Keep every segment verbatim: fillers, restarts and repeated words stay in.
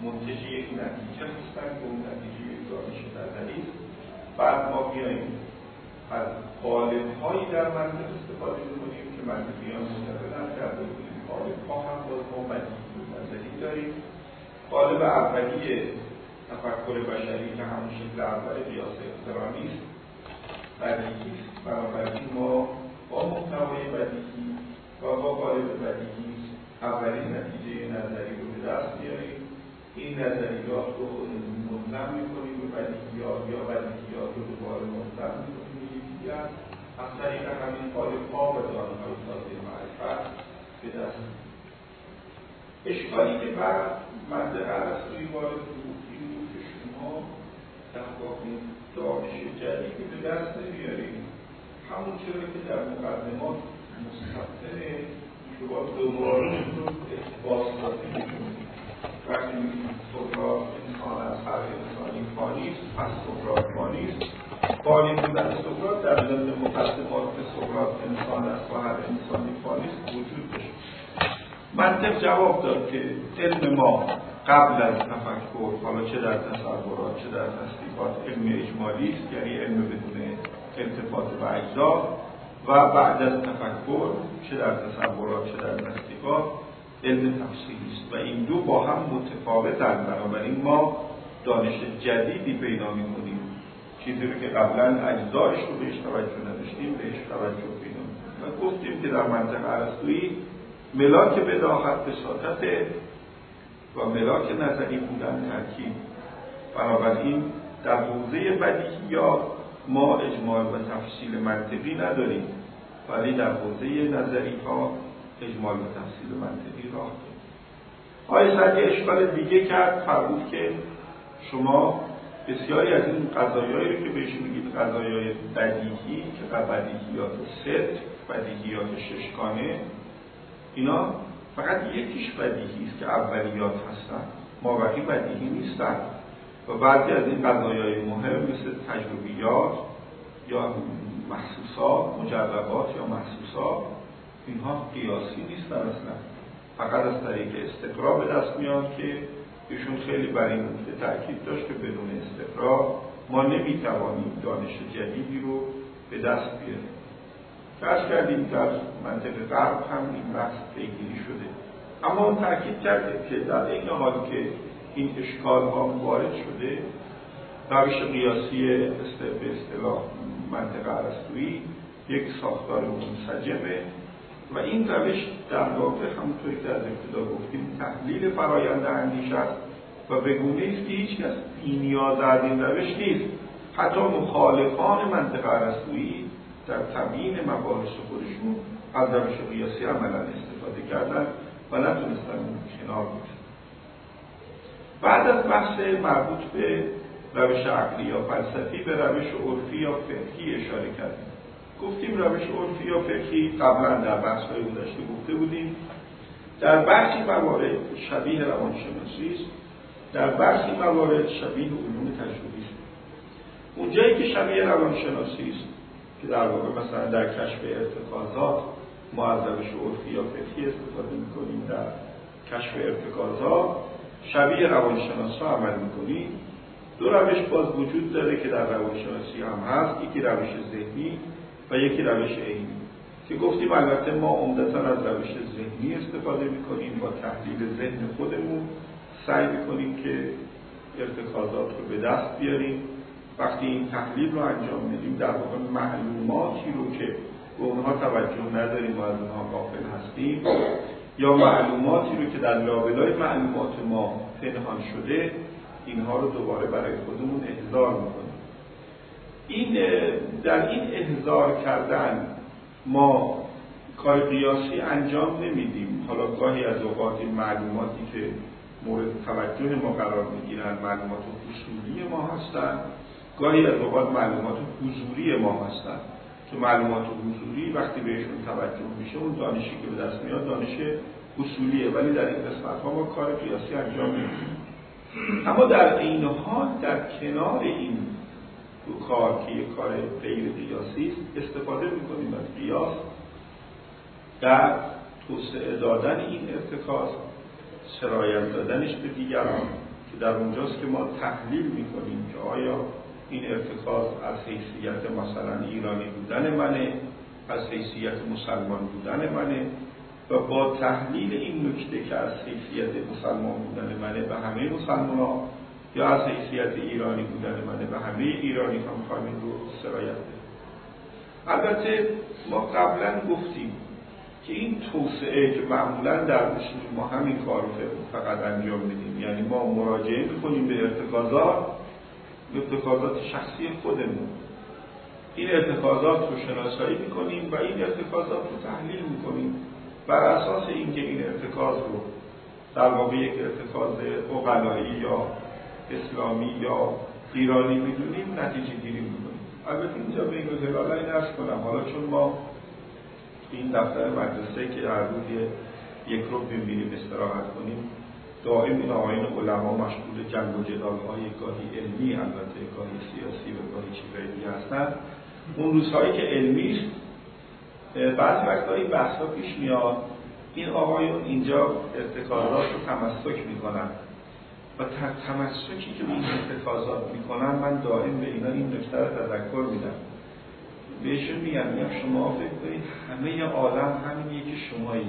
منتج یک نتیجه هستن که اون نتیجه یک دانش نظری است. بعد ما بیاییم از قالب‌هایی در منطق استفاده کنیم که منطقیان معتقدند کرده بودیم قالب‌ها هم باز ما بدیهی و نظری داریم. قالب اولیه تفکر بشری که همون شکل اول قیاس اقترانی است، بدیهی است. بنابراین ما با محتوای بدیهی و با قالب بدیهی اولین نتیجه نظری رو به دست میاریم. این نظریات رو منظم میکنیم به بدیهیات یا بدیهیات رو دوباره منظم میکنیم به یکدیگر از طریق همین قالب‌ها و دانه‌های تازه معرفت به دست میاریم. اشکالی که بر منطق ارسطویی وارد بود این بود که شما در واقع دانش جدیدی به دست نمیاریم. همون چرا که در مقدمات مستقبله که با دوباره رو بازسازی میکنیم. وقتی میگیم سقراط انسان از فرق انسانی فانیست، پس سقراط فانیست. فانی بودن سقراط در ضمن مقدمات که سقراط انسان است و هر انسانی فانیست وجود داشت. منطق جواب داد که علم ما قبل از تفکر، حالا چه در تصورات چه در تصدیقات، علم اجمالی است، یعنی علم بدون التفات به اجزا، و بعد از تفکر چه در تصورات چه در تصدیقات علم تفصیلی است و این دو با هم متفاوتند. بنابراین ما دانش جدیدی پیدا می‌کنیم، چیزی رو که قبلا اجزایش رو بهش توجه نداشتیم بهش توجه پیدا می‌کنیم. و گفتیم که در منطق ارسطویی ملاک بداهت بساطت و ملاک نظری بودن ترکیب. بنابراین در حوزه بدیهیات ما اجمال و تفصیل منطقی نداریم، ولی در حوزه نظری ها اجمال و تفصیل منطقی راه داریم. آقای سعدی اشکال دیگه کرد، فرمود که شما بسیاری از این قضایایی رو که بهش میگید قضایای بدیهی که بدیهیات ست، بدیهیات ششگانه، اینا فقط یکیش بدیهی است که اولیات هستن، مابقی بدیهی نیستن و بعضی از این قضایای مهم مثل تجربیات یا محسوسات، مجربات یا محسوسات، اینها قیاسی نیستن اصلا، فقط از طریق استقرا به دست میاد که ایشون خیلی بر این نکته تاکید داشت که بدون استقرا ما نمیتوانیم دانش جدیدی رو به دست بیاریم. فرض کردیم در منطق غرب هم این بحث پیگیری شده، اما اون تاکید کرده که در این حال که این اشکال ها وارد شده، روش قیاسی به اصطلاح منطق ارسطویی یک ساختار منسجمه و این روش در واقع همونطوری که از ابتدا گفتیم تحلیل فرایند اندیشه است و به گونه‌ای است که هیچ کس بی‌نیاز از این روش نیست. حتی مخالفان منطق ارسطویی در تبیین مباحث خودشون از روش قیاسی عملاً استفاده کردن و نتونستن کنار باشن. بعد از بحث مربوط به روش عقلی یا فلسفی به روش عرفی یا فقهی اشاره کردیم. گفتیم روش عرفی یا فقهی قبلا در بحث‌های گذشته گفته بودیم، در برخی موارد شبیه روانشناسی است، در برخی موارد شبیه علوم تجربی است. اونجایی که شبیه روانشناسی است که در واقع مثلا در کشف ارتکازات ما از روش عرفی یا فقهی استفاده می‌کنیم، در کشف ارتکازات شبیه روانشناسا عمل می‌کنیم. دو روش باز وجود داره که در روانشناسی هم هست، یکی روش ذهنی و یکی روش عینی که گفتیم البته ما عمدتاً از روش ذهنی استفاده می‌کنیم، با تحلیل ذهن خودمون سعی می‌کنیم که ارتکازات رو به دست بیاریم. وقتی این تحلیل رو انجام میدیم در واقع معلوماتی رو که به اونها توجه نداریم و از اونها غافل هستیم یا معلوماتی رو که در لابلای معلومات ما پنهان شده، اینها رو دوباره برای خودمون احضار میکنیم. این در این احضار کردن ما کار قیاسی انجام نمیدیم. حالا گاهی از اوقات این معلوماتی که مورد توجه ما قرار میگیرن معلومات اصولی ما هستن، گاهی از اوقات معلومات حضوری ما هستن که معلومات حضوری وقتی بهشون توجه میشه اون دانشی که به دست میاد دانش اصولیه، ولی در این قسمت ها ما کار قیاسی انجام نمیدیم. اما در این حال در کنار این دو کار که یک کار غیر قیاسی است استفاده میکنیم از قیاس در توسعه دادن این ارتکاز، سرایت دادنش به دیگران که در اونجاست که ما تحلیل میکنیم که آیا این ارتکاز از حیثیت مثلا ایرانی بودن منه، از حیثیت مسلمان بودن منه، و با تحلیل این نکته که از حیثیت مسلمان بودن منه به همه مسلمان ها یا از حیثیت ایرانی بودن منه به همه ایرانی ها میخوایم این رو سرایت بدیم. البته ما قبلا گفتیم که این توسعه که معمولا در اصول ما همین کار رو فقط انجام میدیم، یعنی ما مراجعه میکنیم به ارتکازات ارتکازات شخصی خودمون، این ارتکازات رو شناسایی میکنیم و این ارتکازات رو تحلیل میکنیم. بر اساس اینکه این ارتکاز رو در واقع یک ارتکاز عقلایی یا اسلامی یا ایرانی میدونیم نتیجه گیری میکنیم. البته اینجا به این گذرالله این عرض کنم، حالا چون ما این دفتر مدرسه که هر روز یک رو ببینیم استراحت کنیم، دائم این آقایان علما مشغول جنگ و جدال‌های گاهی علمی، البته گاهی سیاسی و گاهی چیزهای دیگه هستن. اون روزهایی که علمی است بعضی وقتا این بحثا پیش میاد، این آقایون اینجا ارتکازات رو تمسک میکنن و تمسکی که به این ارتکازات میکنن من دائم به اینا این نکته رو تذکر میدم. بهشون میگم میگم شما فکر کنید همه عالم همینیه که شمایی.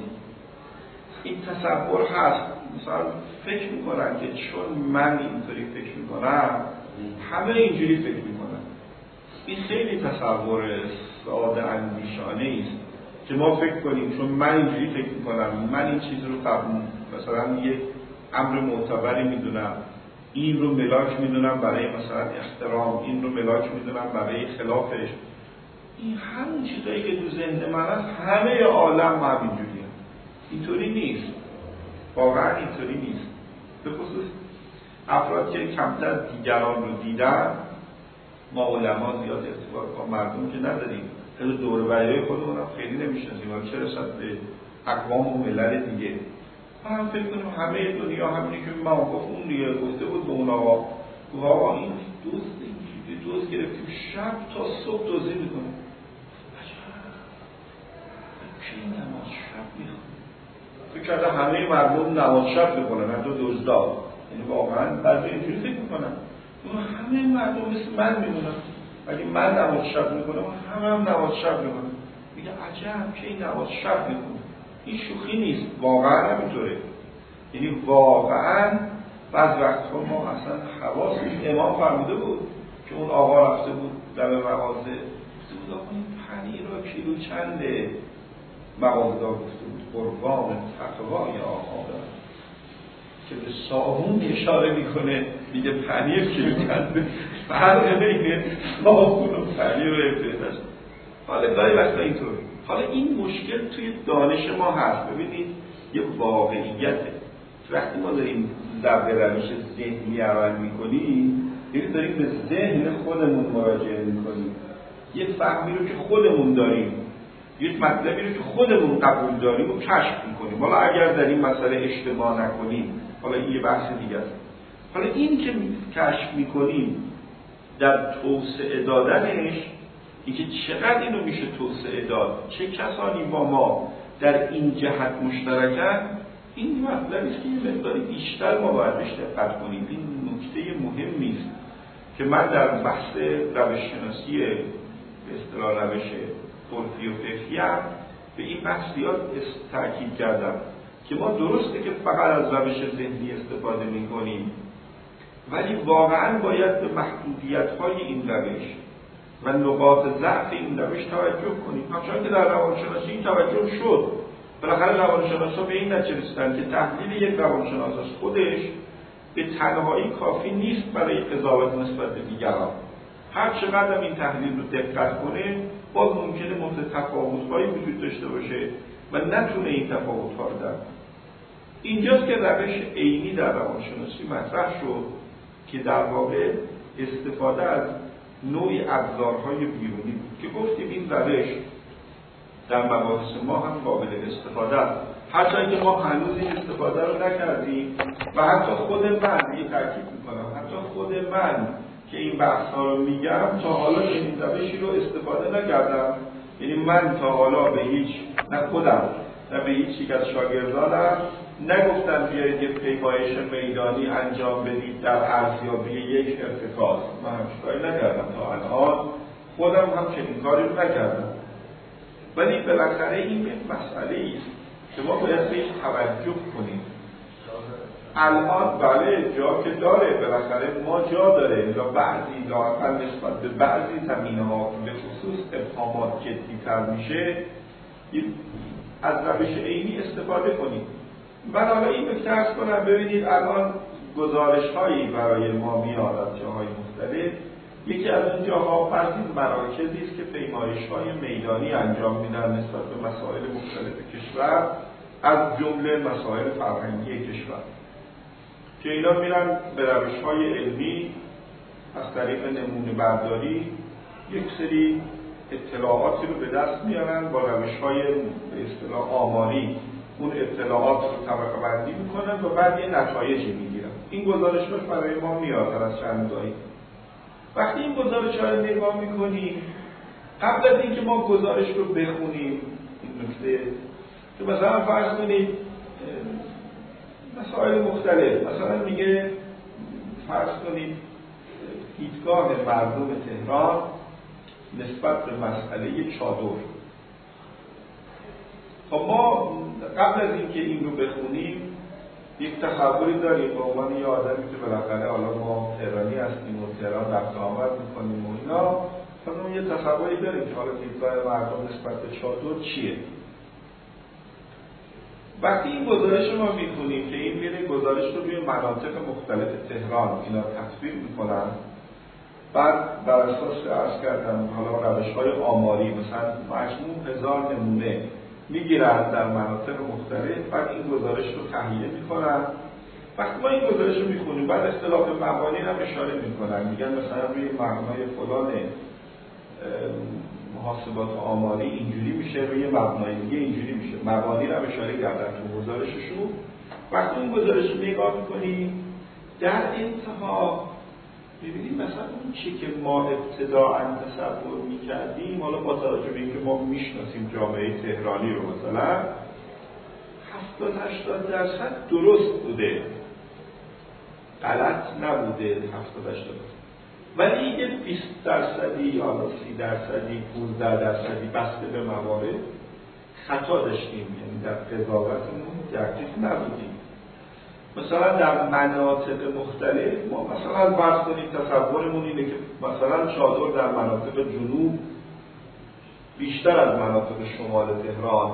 این تصور هست، مثلا فکر میکنن که چون من اینطوری فکر میکنم همه اینجوری فکر میکنن. این خیلی تصور ساده اندیشانه است که ما فکر کنیم چون من اینجوری فکر میکنم، من این چیز رو قبول مثلا یک امر معتبری میدونم، این رو ملاک میدونم برای مثلا احترام، این رو ملاک میدونم برای خلافش. این همون چیزایی که تو ذهن من هست همه عالم ما همینجوری هم. اینطوری نیست، واقعا اینطوری نیست. به خصوص افراد که کمتر دیگران رو دیدن، ما علما زیاد ارتباط با مردم که نداریم، خیلی دور و برای خودمون هم خیلی نمیشناسیم، ولی چه رسد به اقوام و ملل دیگه. ما هم فکر کنیم همه دنیا همینی که ما گفت اون دیگه گفته بود به اون آقا، گفت آقا این دوست اینجوری دوست گرفتیم شب تا صبح دوزی میکنه. کی نماز شب میخونه؟ فکر کرده همه مردم نماز شب میکنن، حتی دزدا. یعنی واقعا بعضی اینجوری فکر میکنن همه مردم مثل من میمونن، ولی من نماز شب میکنم همه هم نماز شب میکنم. میگه عجب کی نماز شب میکنه. این شوخی نیست، واقعا همینطوره. یعنی واقعا بعض وقتها ما اصلا حواس امام فرموده بود که اون آقا رفته بود در مغازه، گفته بود آقا این پنیر را کیلو چنده؟ مغازه‌دار گفته بود قربان تقوای آقا دارد، که به صابون اشاره میکنه میگه پنیر کیلو چنده، فرق بین صابون و پنیر رو ابتداش. حالا گاهی وقتا اینطوره. حالا این مشکل توی دانش ما هست. ببینید یه واقعیته. وقتی ما داریم در روش ذهنی عمل میکنیم، یعنی داریم به ذهن خودمون مراجعه میکنیم، یه فهمی رو که خودمون داریم، یک مطلبی رو که خودمون قبول داریم و کشف میکنیم. حالا اگر در این مسئله اشتباه نکنیم، حالا این یه بحث دیگه است. حالا این که کشف میکنیم در توسعه دادنش، این که چقدر اینو میشه توسعه داد، چه کسانی با ما در این جهت مشترکن، این مطلبی است که یه مقداری بیشتر ما باید بهش دقت کنیم. این نکته مهمی است که من در بحث روش شناسی به اصطلاح روش عرفی و فقهی هم به این بحث زیاد تاکید کردم که ما درسته که فقط از روش ذهنی استفاده میکنیم، ولی واقعا باید به محدودیت‌های این روش و نقاط ضعف این روش توجه کنیم. همچنان که در روانشناسی این توجه شد، بالاخره روانشناسا به این نتیجه رسیدن که تحلیل یک روانشناس از خودش به تنهایی کافی نیست برای قضاوت نسبت به دیگران. هر چقدر این تحلیل رو دقت کنه، باز ممکنه متفاوت‌هایی وجود داشته باشه و نتونه این تفاوت‌ها رو درک کنه. اینجاست که روش عینی در روانشناسی مطرح شد که در واقع استفاده از نوعی ابزارهای بیرونی بود که گفتیم این روش در مباحث ما هم قابل استفاده است، هرچند که ما هنوز این استفاده رو نکردیم و حتی خود من یه تاکید میکنم، حتی خود من که این بحث ها رو میگم تا حالا این روشی رو استفاده نکردم. یعنی من تا حالا به هیچ، نه خودم نه به هیچ یک از شاگردانم نگفتن بیایید یک پیمایش میدانی انجام بدید در ارزیابی یک ارتکاز. من همچین کاری نکردم تا الان، خودم هم چنین کاری رو نکردم. ولی بالاخره این یک مسئله است که ما باید بهش توجه کنیم. الان بله جا که داره، بالاخره ما جا داره، یا بعضی لااقل نسبت به بعضی زمینه‌ها به خصوص ابهامات جدی‌تر میشه از روش عینی استفاده کنیم. من حالا این نکته عرض کنم، ببینید الان گزارش‌هایی برای ما میاد از جاهای مختلف. یکی از اون جاها فرضین مراکزی است که پیمایش‌های میدانی انجام میدن نسبت به مسائل مختلف کشور، از جمله مسائل فرهنگی کشور، که اینا میرن به روش‌های علمی از طریق نمونه برداری یک سری اطلاعاتی رو به دست میارن، با روش‌های به اصطلاح آماری اون اطلاعات رو طبقه بندی میکنن و بعد یه نتایجی میگیرن. این گزارش‌ها برای ما میاد از چند جایی. وقتی این گزارش‌ها رو نگاه میکنیم، قبل از اینکه ما گزارش رو بخونیم، این نکته که مثلا فرض کنید مسائل مختلف، مثلا میگه فرض کنید دیدگاه مردم تهران نسبت به مسئله چادر. خب ما قبل از اینکه این رو بخونیم یک تصوری داریم به عنوان یه آدمی که بالاخره حالا ما تهرانی هستیم و تهران رفت آمد میکنیم و اینا، خب یه تصوری داریم که حالا دیدگاه مردم نسبت به چادر چیه. وقتی این گزارش رو ما میخونیم که این میره گزارش رو روی مناطق مختلف تهران اینا تصویر میکنن، بعد بر اساس عرض کردم حالا روش‌های آماری مثلا مجموع هزار نمونه میگیرن در مناطق مختلف، بعد این گزارش رو تهیه میکنن. وقتی ما این گزارش رو میخونیم بعد اصطلاح مبانی هم اشاره میکنن، میگن مثلا روی مبنای فلان محاسبات آماری اینجوری میشه، روی مبنای دیگه اینجوری میشه. مبانی رو هم اشاره کردن تو گزارششون. وقتی این گزارش رو نگاه میکنیم در انتها ببینید مثلا اون چی که ما ابتداعاً تصور میکردیم، حالا با توجه به اینکه ما میشناسیم جامعه تهرانی رو مثلا هفتاد هشتاد درصد درست بوده، غلط نبوده هفتاد هشتاد، ولی یه بیست درصدی یا سی درصدی پانزده درصدی بسته به موارد خطا داشتیم، یعنی در قضاوتمون دقیق نبودیم. مثلا در مناطق مختلف ما مثلا فرض کنید تصورمون اینه که مثلا چادر در مناطق جنوب بیشتر از مناطق شمال تهران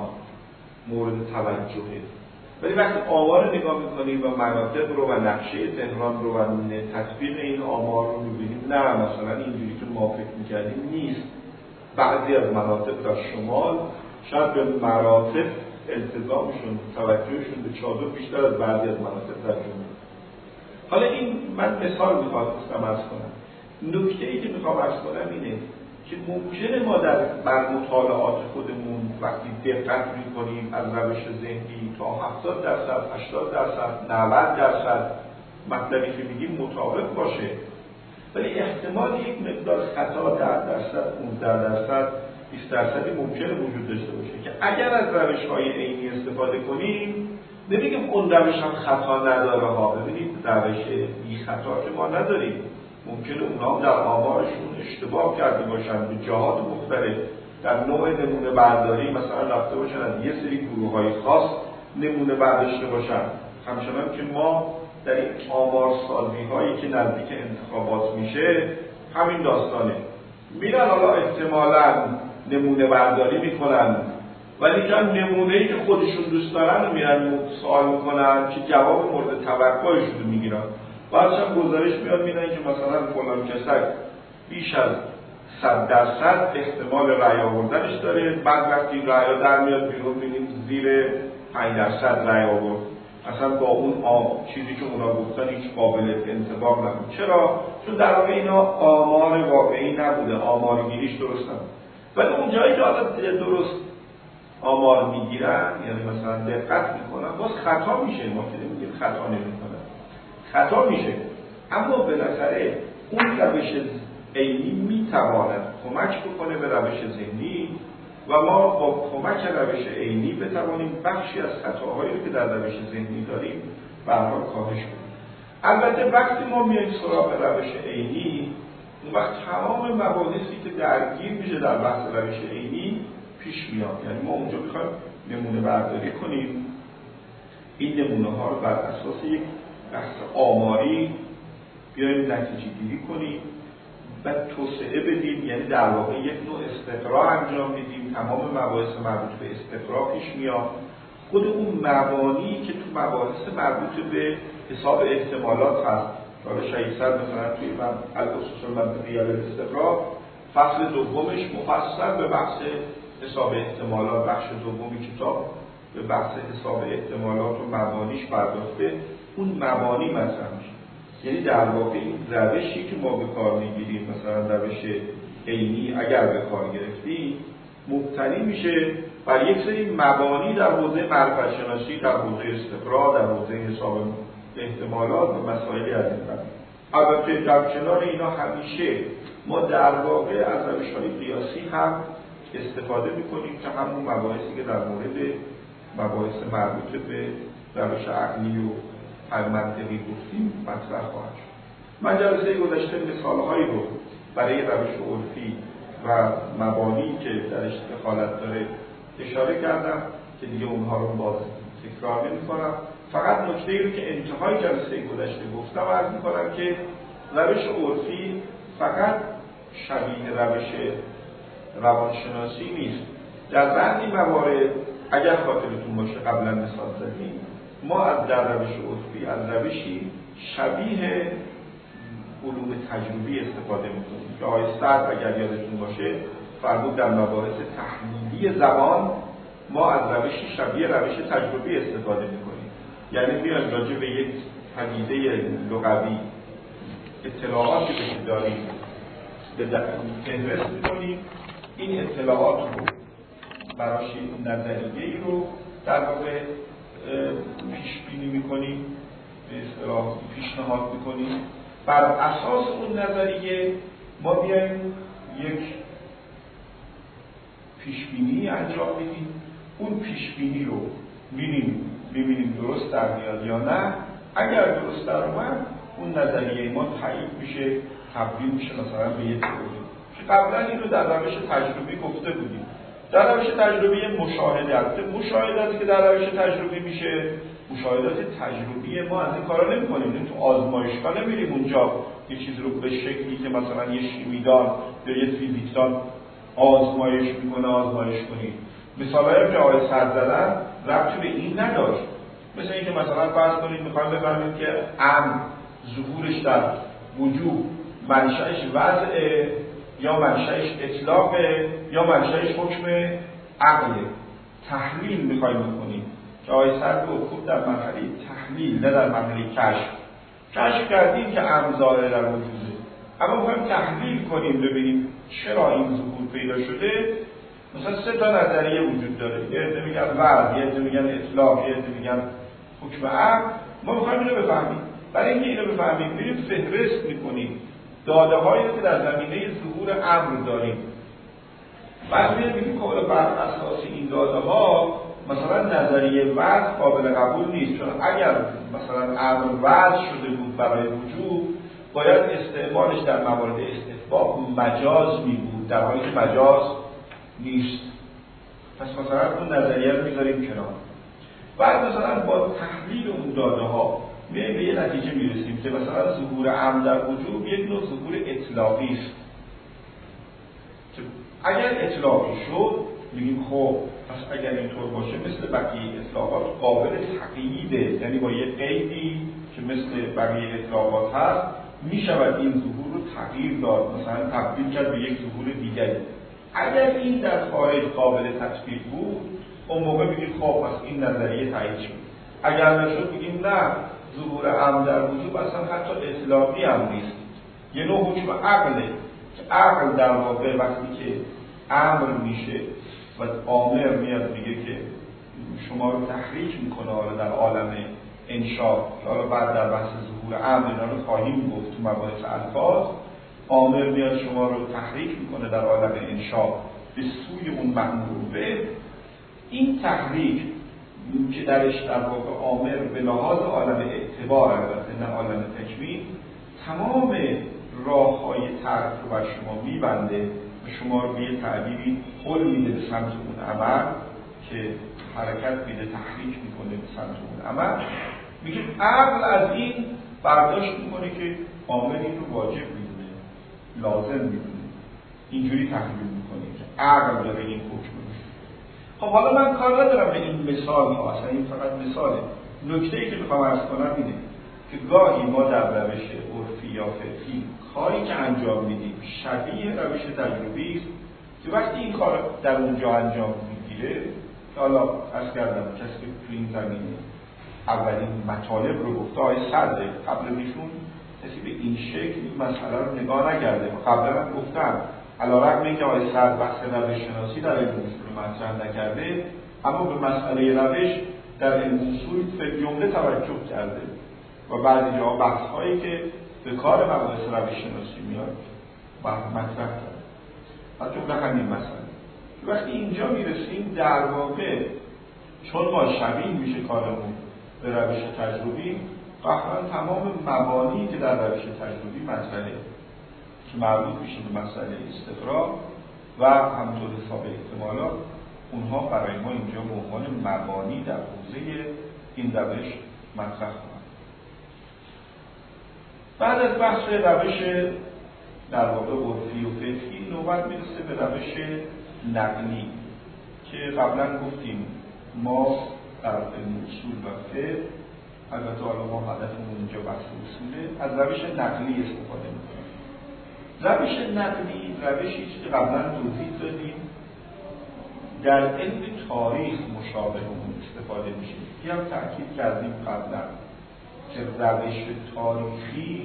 مورد توجهه، ولی وقتی آمار رو نگاه میکنیم و مناطق رو و نقشه تهران رو و تطبیق این آمار رو میبینیم نه مثلا اینجوری که ما فکر میکردیم نیست. بعضی از مناطق در شمال شاید به مراتب التزامشون توجهشون به چادر بیشتر از بعضی از مناطق در جنوب. حالا این من مثال میخواستم عرض کنم. نکته ای که میخوام عرض کنم اینه که ممکنه ما در بر مطالعات خودمون وقتی دقت میکنیم از روش ذهنی تا هفتاد درصد، هشتاد درصد، نود درصد مطلبی که میگیم مطابق باشه، ولی احتمال یک مقدار خطا ده درصد، پانزده درصد، بیست درصدی ممکنه وجود داشته باشه که اگر از روش‌های عینی استفاده کنیم، نمیگم اون روش هم خطا نداره ها، ببینید روش بی خطا که ما نداریم، ممکنه اونها هم در آمارشون اشتباه کرده باشن به جهات مختلف، در نوع نمونه برداری مثلا رفته باشن از یه سری گروه‌های خاص نمونه برداشته باشن. همچنان که ما در این آمار سازی هایی که نزدیک انتخابات میشه همین داستانه، میرن حالا احتمالاً نمونه برداری میکنن، ولی که نمونه‌ای که خودشون دوست دارن رو میرن سوال میکنن که جواب مورد توقعشون رو میگیرن. بعدش هم گزارش میاد میدن که مثلا فلان کسک بیش از صد درصد احتمال رأی آوردنش داره، بعد وقتی رأی در میاد بیرون میبینیم زیر پنج درصد رأی آورد، اصلا با اون آم چیزی که اونا گفتن هیچ قابل انطباق نبود. چرا؟ چون در واقع اینا آمار واقعی نبوده، آمارگیریش درست نبود. ولی اون جایی که حالا درست آمار میگیرن، یعنی مثلا دقت میکنن، باز خطا میشه. ما که نمیگیم خطا نمیکنن، خطا میشه، اما بالاخره اون روش عینی میتواند کمک بکنه به روش ذهنی و و ما با کمک روش عینی بتوانیم بخشی از خطاهایی که در روش ذهنی داریم به هر حال کاهش کنیم. البته وقتی ما میایم سراغ روش عینی، اون وقت تمام مباحثی که درگیر میشه در بحث روش عینی پیش میاد. یعنی ما اونجا میخوایم نمونه برداری کنیم، این نمونه ها رو بر اساس یک بحث آماری بیایم نتیجه گیری کنیم و توسعه بدیم، یعنی در واقع یک نوع استقرا انجام میدیم. تمام مباحث مربوط به استقرا پیش میاد. خود اون مبانی که تو مباحث مربوط به حساب احتمالات هست، حالا شهید صدر مثلا توی من الخصوص منطقی الاستقرا فصل دومش مفصل به بحث حساب احتمالات، بخش دومی کتاب به بحث حساب احتمالات و مبانیش پرداخته. اون مبانی مثلا میشه، یعنی در واقع این روشی که ما به کار میگیریم، مثلا روش عینی اگر به کار گرفتیم، مبتنی میشه بر یک سری مبانی در حوزه معرفت شناسی، در حوزه استقرا، در حوزه حساب احتمالات و مسائلی از این قبیل. البته در کنار اینا همیشه ما در واقع از روش‌های قیاسی هم استفاده میکنیم که همون مباحثی که در مورد مباحث مربوط به روش عقلی و منطقی گفتیم مطرح خواهد شد. من جلسه گذشته مثالهایی رو برای روش عرفی و مبانی که درش دخالت داره اشاره کردم که دیگه اونها رو باز تکرار نمی‌کنم. فقط نکته‌ای رو که انتهای جلسه گذشته گفتم عرض می‌کنم که روش عرفی فقط شبیه روش روانشناسی نیست. در بعضی موارد اگر خاطرتون باشه قبلا مثال زدیم، ما از در روش عرفی از روشی شبیه علوم تجربی استفاده می‌کنیم که آقای صدر اگر یادتون باشه فرمود در مباحث تحلیلی زبان ما از روشی شبیه روش تجربی استفاده می‌کنیم. یعنی میایم راجع به یک پدیده لغوی اطلاعاتی که داریم به فهرست می‌کنیم، این اطلاعات رو براش نظریه‌ای رو در واقع پیش بینی می‌کنیم، به اصطلاح پیشنهاد می‌کنیم. بر اساس اون نظریه ما بیایم یک پیشبینی انجام میدیم، اون پیشبینی رو ببینیم ببینیم درست در میاد یا نه. اگر درست در اومد اون نظریه ما تایید میشه، تبدیل میشه مثلا به یک تئوری. که قبلا این رو در روش تجربی گفته بودیم. در روش تجربی مشاهده است. مشاهداتی که در روش تجربی میشه، مشاهدات تجربی ما از این کارا نمی‌کنیم. تو آزمایشگاه نمیریم اونجا یه چیز رو به شکلی که مثلا یه شیمیدان یا یه فیزیکدان آزمایش میکنه آزمایش کنیم. مثالایی که آقای صدر زدن ربطی به این نداشت. مثل اینکه مثلا فرض کنید میخوایم بفهمیم که امر ظهورش در وجود منشأش وضع یا منشأش اطلاق یا منشأش حکم عقل. تحلیل میخوایم بکنیم که آقای صدر رو خوب در مرحله تحلیل نه در مرحله کشف. کشف کردیم که امر ظاهر در وجوده، اما میخوایم تحلیل کنیم ببینیم چرا این ظهور پیدا شده. مثلا سه تا نظریه وجود داره، یه عده میگن وضع، یه عده میگن اطلاق، یه عده میگن حکم عقل. ما میخوایم اینو بفهمیم. برای اینکه اینو بفهمیم میریم فهرست میکنیم داده هایی که در زمینه ظهور امر داریم. بعد میگیم که بر اساس این داده ها مثلا نظریه وضع قابل قبول نیست، چون اگر مثلا امر وضع شده بود برای وجود باید استعمالش در موارد استحقاق مجاز می بود، در حالی که مجاز نیست. پس مثلا اون نظریه رو میذاریم کنار. بعد مثلا با تحلیل اون داده ها میایم به یه نتیجه میرسیم که مثلا ظهور امر در وجود یک نوع ظهور اطلاقی است. اگر اطلاقی شد میگیم خب پس اگر اینطور باشه مثل بقیه اطلاقات قابل تقییده، یعنی با یه قیدی که مثل بقیه اطلاقات هست میشود این ظهور رو تغییر داد، مثلا تبدیل کرد به یک ظهور دیگری. اگر این در خارج قابل تطبیق بود اون موقع میگیم خب پس این نظریه تایید شد. اگر نشد میگیم نه، ظهور امر در وجود اصلا حتی اطلاقی هم نیست، یه نوع حکم عقله که عقل در واقع وقتی که امر میشه و آمر میاد میگه که شما رو تحریک میکنه حالا در عالم انشاء، که حالا بعد در بحث ظهور امر اینا رو خواهیم گفت تو مباحث الفاظ. آمر میاد شما رو تحریک میکنه در عالم انشاء به سوی اون مأمور. این تحریک که درش در واقع آمر به لحاظ عالم اعتبار، البته نه عالم تکوین، تمام راه‌های ترک رو بر شما میبنده و شما رو به یه تعبیری پل میده به سمت اون عمل که حرکت میده، تحریک میکنه به سمت اون عمل. میگه عقل از این برداشت میکنه که عامل این رو واجب میدونه، لازم میدونه، اینجوری تحلیل میکنه که عقل داره این حکم میده. خب حالا من کار ندارم به این مثال ها، اصلا این فقط مثاله. نکته ای که بخوام عرض کنم اینه که گاهی ما در روش عرفی یا فقهی کاری که انجام میدیم شبیه روش تجربی است که وقتی این کار در اونجا انجام میگیره، که حالا عرض کردم کسی که تو این زمینه اولین مطالب رو گفته آقای صدر، قبل ایشون کسی به این شکل این مسئله رو نگاه نکرده. قبلا هم گفتم علیرغم اینکه آقای صدر بحث روش شناسی در علم اصول مطرح نکرده، اما به مسئله روش در علم اصول به جمله توجه کرده و بعضی جاها بحث هایی که به کار مباحث روش شناسی میاد مطرح کرده. از جمله همین مسئله. وقتی اینجا میرسیم در واقع چون ما شبیه میشه کارمون به روش تجربی، قطعا تمام مبانی که در روش تجربی مسئله که مربوط میشه به مسئله استقرار و همونطور حساب احتمالات، اونها برای ما اینجا به عنوان مبانی در حوزه این روش مطرح کنند. بعد از بحث روش در واقع عرفی و فقهی نوبت میرسه به روش نقلی که قبلا گفتیم ما در علم اصول و فقه، البته حالا ما هدفمون اینجا بحث اصوله، از روش نقلی استفاده میکنیم. روش نقلی روشی است که قبلا توضیح دادیم در علم تاریخ مشابه اون استفاده میشه. یه هم تأکید کردیم قبلا که روش تاریخی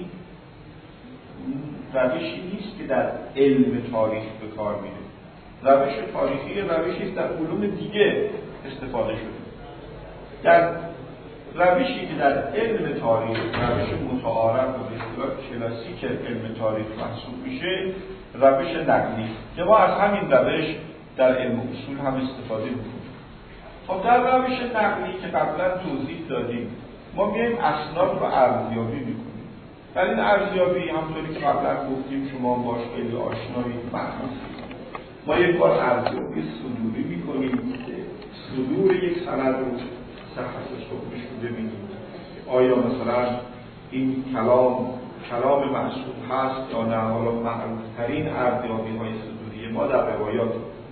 روشی نیست که در علم تاریخ به کار میره. روش تاریخی روشی است در علوم دیگه استفاده شده. در روشی که در علم تاریخ روش متعارف و به اصطلاح کلاسیک علم تاریخ محسوب میشه روش نقلی که ما از همین روش در علم اصول هم استفاده میکنیم. خب در روش نقلی که قبلا توضیح دادیم ما میایم اسناد رو ارزیابی میکنیم. در این ارزیابی همونطوری که قبلا گفتیم شما باش خیلی آشنایید، محسوسید. ما یک بار ارزیابی صدوری میکنیم که صدور یک سند رو صحت حکمش رو ببینیم. آیا مثلا این کلام کلام محسوب هست یا نه؟ حالا معروف ترین ارزیابی های صدوری ما در روایات.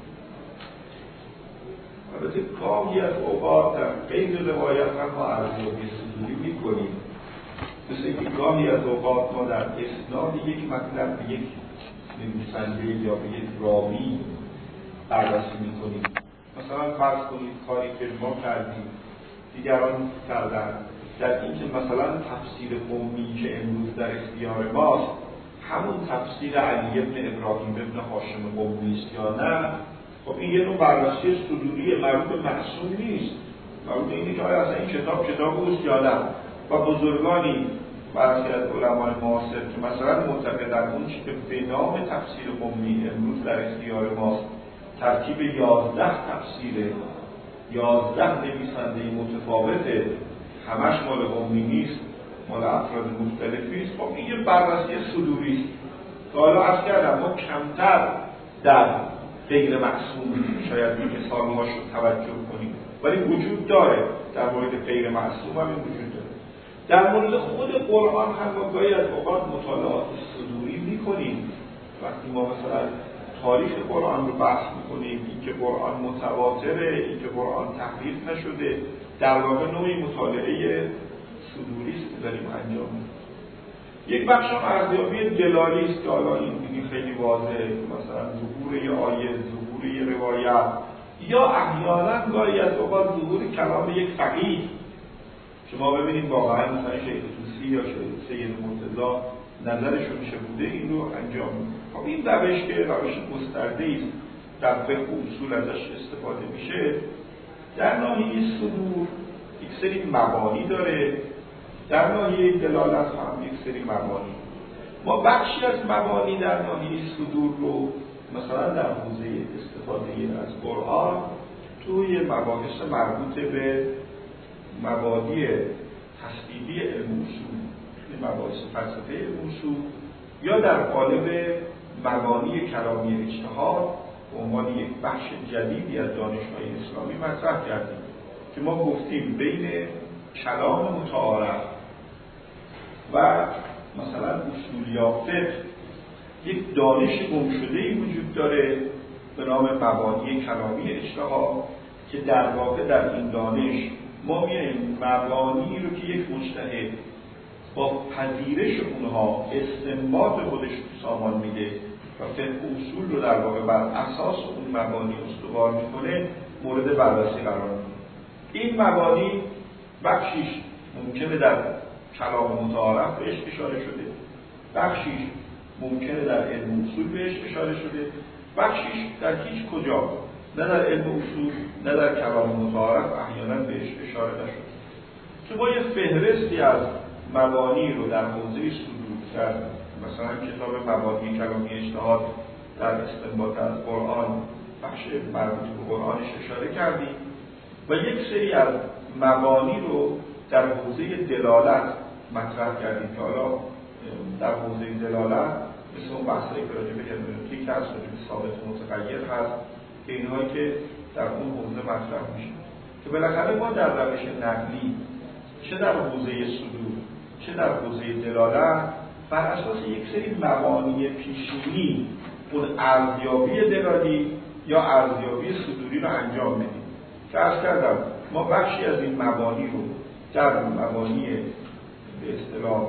البته گاهی از اوقات در غیر روایت هم ما ارزیابی صدوری میکنیم، مثل اینکه گاهی از اوقات ما در اسناد یک مطلب به یک نویسنده یا به یک راوی بررسی میکنیم. مثلا فرض کنید کاری که ما کردیم دیگران کردن در این که مثلا تفسیر قومی که امروز در اختیار ماست همون تفسیر علی ابن ابراهیم ابن هاشم قومی است یا نه. خب این یه نوع بررسی صدوری مربوط به معصوم نیست، مربوط به اینه که آیا اصلا این کتاب کتاب اوست یا نه. و بزرگانی برخی از علمای معاصر که مثلا معتقدن اون چی که به نام تفسیر قومی امروز در اختیار ماست ترتیب یازده تفسیره، یازده نویسنده متفاوته، همش مال قومی نیست، مال افراد مختلفی است. خب این یه بررسی صدوری است که حالا عرض کردم ما کمتر در غیر معصوم شاید این مثال‌هاش رو توجه کنیم، ولی وجود داره. در مورد غیر معصوم هم این وجود داره. در مورد خود قرآن هم ما گاهی از اوقات مطالعات صدوری میکنیم. وقتی ما مثلا تاریخ قرآن رو بحث میکنیم، اینکه قرآن متواتره، اینکه قرآن تحریف نشده، در واقع نوعی مطالعه صدوری است که داریم انجام میدیم. یک بخش هم ارزیابی دلالی است که حالا این خیلی واضحه، مثلا ظهور یه آیه، ظهور یه روایت، یا احیانا گاهی از اوقات ظهور کلام یک فقیه. شما ببینید واقعا مثلا شیخ طوسی یا سید مرتضی نظرشون چه بوده، این رو انجام میده. خب این روش که روش گسترده است در فقه و اصول ازش استفاده میشه، در ناحیه صدور یک سری مبانی داره، در ناحیه دلالت هم یک سری مبانی. ما بخشی از مبانی در ناحیه صدور رو مثلا در حوزه استفاده از قرآن توی مباحث مربوط به مبادی تصدیقی علم اصول، توی مباحث فلسفه علم اصول، یا در قالب مبانی کلامی اجتهاد به عنوان یک بخش جدیدی از دانش‌های اسلامی مطرح کردیم که ما گفتیم بین کلام متعارف و مثلا اصول یا فقه یک دانش گمشده‌ای وجود داره به نام مبانی کلامی اجتهاد که در واقع در این دانش ما میایم مبانی رو که یک مجتهد با پذیرش اونها استنباط خودش سامان میده و فقه اصول رو در واقع بر اساس اون مبانی استوار میکنه مورد بررسی قرار میده. این مبانی بخشیش ممکنه در کلام متعارف بهش اشاره شده، بخشیش ممکنه در علم اصول بهش اشاره شده، بخشیش در هیچ کجا نه در علم اصول نه در کلام متعارف احیانا بهش اشاره نشده. که ما یه فهرستی از مبانی رو در حوزه صدور کرد، مثلا کتاب مبانی کلامی اجتهاد در استنباط از قرآن بخش مربوط به قرآنش اشاره کردیم و یک سری از مبانی رو در حوزه دلالت مطرح کردیم که حالا در حوزه دلالت مثل اون بحثایی که راجع به هرمنوتیک هست، راجع به ثابت متغیر هست که اینهایی که در اون حوزه مطرح میشه که بالاخره ما در روش نقلی چه در حوزه صدور چه در حوزه دلالت بر اساس یک سری مبانی پیشینی اون ارزیابی دلالی یا ارزیابی صدوری رو انجام بدیم که عرض کردم ما بخشی از این مبانی رو در مبانی به اصطلاح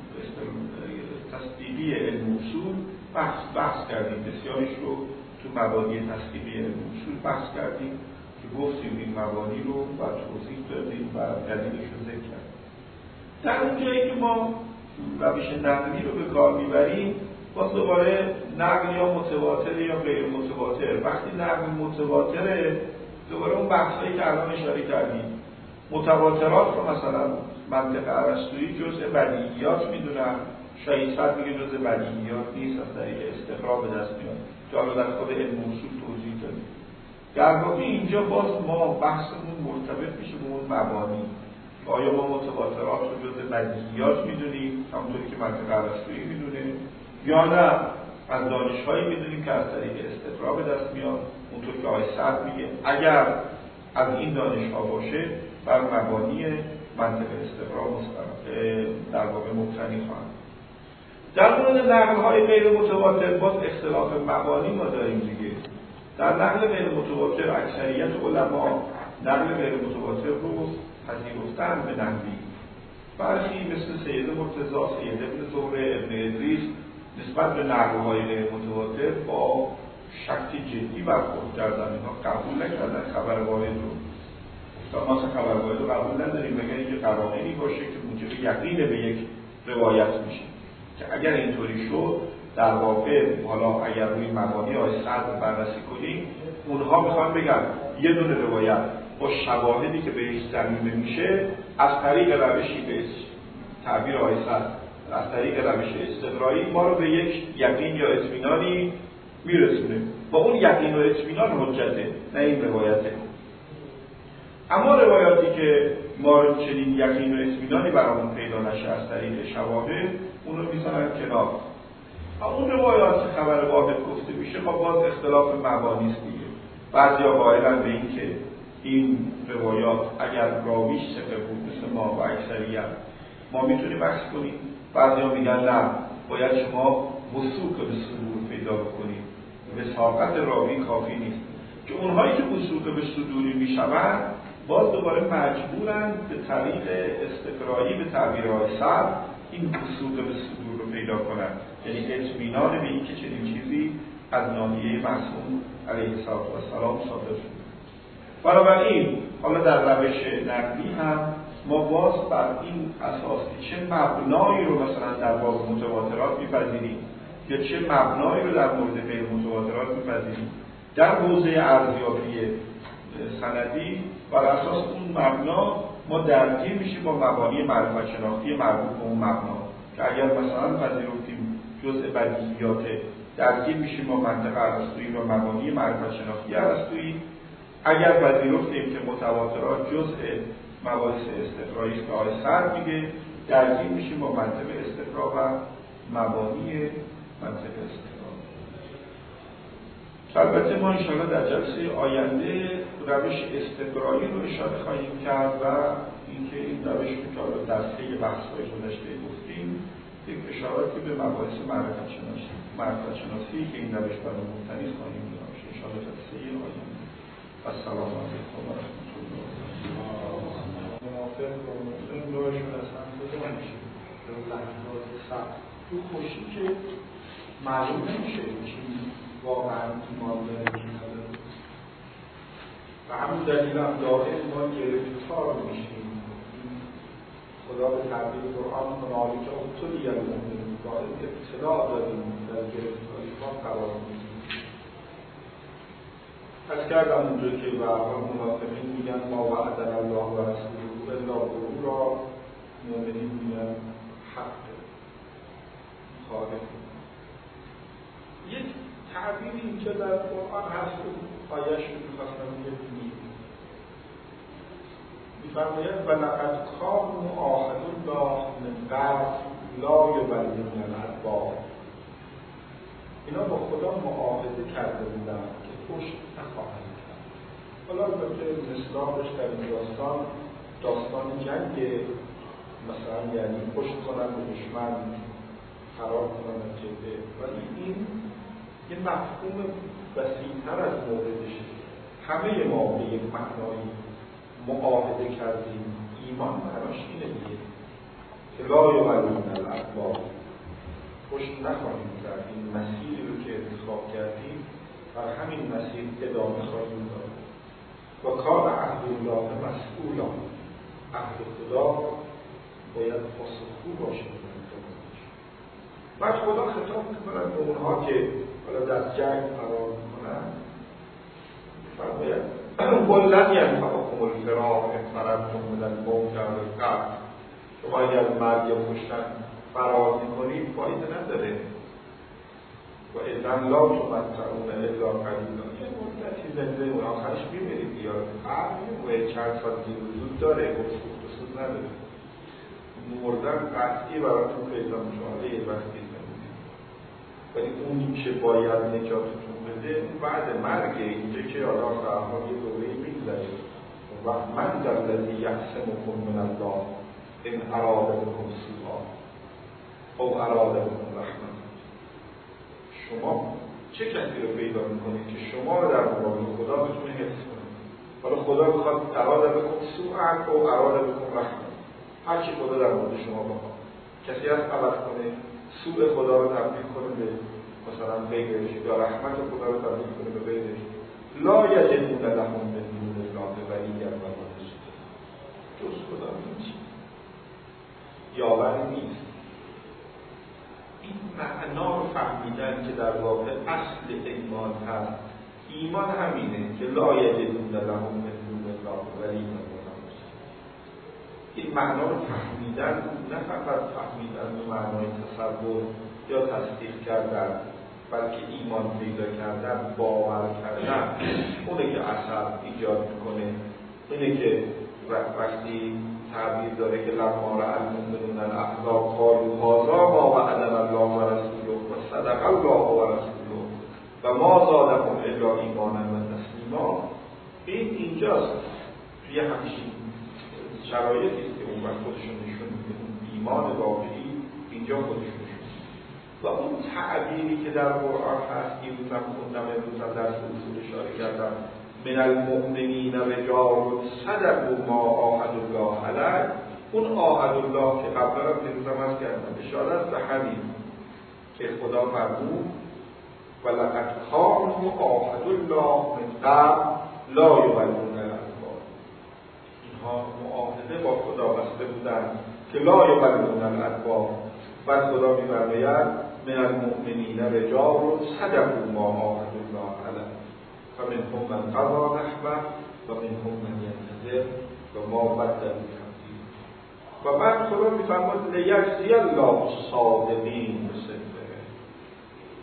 تصدیقی علم اصول بحث بحث کردیم، بسیارش رو تو مبانی تصدیقی علم اصول بحث کردیم که گفتیم این مبانی رو و توضیح دادیم و دلیلش رو ذکر کردیم. در اون جایی که ما روش نقلی رو به کار میبریم باز دوباره نقل یا متواتر یا غیر متواتر. وقتی نقل متواتره دوباره اون بحثایی که الان اشاره کردیم متواترات رو مثلا منطق ارسطویی جزء بدیهیات میدونن، شاید صد میگه جزء بدیهیات نیست، از طریق استقرا به دست میاد که حالا در خود علم اصول توضیح دادیم. در واقع اینجا باز ما بحثمون مرتبط میشه به اون مبانی. آیا ما متواترات رو جزء بدیهیات میدونیم همونطوری که منطق ارسطویی میدونه یا نه از دانش‌هایی میدونیم که از طریق استقرا به دست میاد اونطور که آقای سعد میگه اگر از این دانش‌ها باشه بر مبانی منطق استقرا در واقع مبتنی خواهند. در مورد نقل‌های غیر متواتر باز اختلاف مبانی ما داریم دیگه. در نقل غیر متواتر اکثریت علما نقل غیر متواتر رو پذیرفتن به نحوی. برخی مثل سید مرتضی، سید ابن زهره، ابن ادریس نسبت به نقل‌های غیر متواتر با شک جدی برخورد کردن، اینها قبول نکردن خبر واحد رو. ما اصلا خبر واحد رو قبول نداریم مگر اینکه قرائنی باشه که موجب یقین به یک روایت میشه که اگر اینطوری شد در واقع حالا اگر روی مبانی آیه صد بررسی کنیم اونها میخوان بگن یه دونه روایت با شواهدی که بهش ضمیمه میشه از طریق روشی به تعبیر آیه صد از طریق روش استقرایی ما رو به یک یقین یا اطمینانی میرسونه. با اون یقین و اطمینان حجته نه این روایته. اما روایاتی که ما رو چنین یقین و اطمینانی برامون پیدا نشه از طریق شواهد اون رو میذارن کنار. اون روایات که خبر واحد گفته میشه خب باز اختلاف مبانی است دیگه. بعضیا قائلن به این که این روایات اگر راویش ثقه بود مثل ما و اکثریت ما میتونیم بحث کنیم. بعضیا میگن نه باید شما وثوق به صدور پیدا بکنید، وثاقت راوی کافی نیست. که اونهایی که وثوق به صدوری میشوند باز دوباره مجبورن به طریق استقرایی به تعبیرهای صد این وثوق به صدور رو پیدا کنن، یعنی اطمینان به این که چنین چیزی از ناحیه معصوم علیه السلام صادر شده. بنابراین حالا در روش نقلی هم ما باز بر این اساس چه مبنایی رو مثلا در باب متواترات میپذیریم یا چه مبنایی رو در مورد غیر متواترات میپذیریم در حوزه ارزیابی سندی بر اساس اون مبنا ما درگیر میشیم با مبانی معرفت شناختی مربوط به اون مبنا که اگر مثلا پذیرفتیم جزء بدیهیات درگیر میشیم با منطق ارسطویی و مبانی معرفت شناختی ارسطویی. اگر پذیرفتیم که متواترات جزء مباحث استقرایی است که آقای سرد میگه، درگیر میشیم با منطق استقرا و مبانی منطق استقرا. البته ما انشاءالله در جلسه آینده روش استقرایی رو اشاره خواهیم کرد و اینکه این روش رو که در طی بحث‌های گذشته گفتیم یک اشاراتی به مباحث معرفت شناسی معرفت شناسی که این روش بر اون مبتنی خواهیم داشت انشاءالله جلسه آینده. السلام علیکم و رحمت الله. موافق با مسلم راهشون از هم جدا میشه به لحظات سخت تو خوشی که معلوم نمیشه کی واقعا ایمان داره کی نداره و همون دلیل هم دائم ما گرفتار میشیم. خدا به تعبیر قرآن هنالک ابتلی المؤمنون دائم ابتلا داریم در گرفتاری ما قرار میگیریم. از کردم اونجا که و منافقین میگن ما وعدنا الله و رسوله الا غرورا، مؤمنین میگن حق خالق. یک تعبیری اینجا در قرآن هست که آیه‌اش رو می‌خواستم بگم می‌فرماید و لقد کانوا عاهدوا الله من قبل لا یبلون الادبار. اینا با خدا معاهده کرده بودن که پشت نخواهند کرد. حالا البته مصداقش در این داستان داستان جنگ مثلا یعنی پشت کنن به دشمن فرار کنن از جبهه، ولی این یه مفهوم وسیع‌تر از موردشه. همه ما به یک معنایی معاهده کردیم. ایمان معناش اینه دیگه که لا یبلون الادبار، پشت نخواهیم کرد. این مسیری رو که انتخاب کردیم بر همین مسیر ادامه خواهیم داد. و کار عهد الله مسئولا، عهد خدا باید پاسخگو باشه. بعد خدا خطاب میکنن به اونها که حالا در جنگ فرار میکنن، فرماید قل لن ینفعکم الفرار ان فررتم من الموت او القتل. شما اگر مرگ یا کشتن فرار میکنید فایده نداره. و اذن لا تمتعون الا قلیلا، یه مدتی زنده اون آخرش میمیرید یا قبل چند سال دیر وجود داره، گفت و سود نداره. مردن قطعی براتون پیدا میشه یه وقتی زنده، ولی اونی که باید نجاتتون بده اون بعد مرگه. اینجا که آدم فرها یه دوره میگذاره و من در لذی یحسمکم من الله این اراده بکن سوءا او اراده بکن رحمت. شما چه کسی رو پیدا میکنید که شما رو در مقابل خدا بتونه حفظ کنید؟ حالا خدا بخواد اراده بکن سوءا او اراده بکن رحمت، هر چی خدا در مورد شما بخواد. کسی از عوض کنه سوء خدا رو تبدیل کنه به مثلا غیرش یا رحمت خدا رو تبدیل کنه به غیرش. لا یجدون لهم من دون الله ولیا ولا نصیرا، جز خدا نیست، یاوری نیست. این معنا رو فهمیدن که در واقع اصل ایمان هست. ایمان همینه که لا یجدون لهم من دون الله ولیا ولا نصیرا. این معنا رو فهمیدن، نه فقط فهمیدن به معنای تصور یا تصدیق کردن، بلکه ایمان پیدا کردن، باور کردن، اونه که اثر ایجاد میکنه. اینه که وقتی تعبیر داره که لما رأى المؤمنون الاحزاب قالوا هذا ما وعدنا الله و رسوله و صدق الله و رسوله و ما زادهم الا ایمانا و تسلیما. این اینجاست، توی همچین شرایطی است که اون وقت خودشون نشون میده. ایمان واقعی اینجا خودشون و اون تعبیری که در قرآن هست، این روزم خوندم، امروز هم در اصول اشاره کردم، من المؤمنین رجال صدقوا ما عاهدوا الله علیه. اون عاهد الله که قبلا هم امروزم هست کردم اشاره است به همین که خدا فرمود و لقد کانوا عاهدوا الله من قبل لا یبلون الادبار. اینها معاهده با خدا بسته بودن که لا یبلون الادبار. بعد خدا می‌فرماید من المؤمنین رجال صدقوا ما عاهدوا الله علیه فمنهم من قضى نحبه ومنهم من ينتظر وما بدلوا تبدیلا. و بعد خدا می‌فرماید لیجزی الله الصادقین بصدقهم، اونایی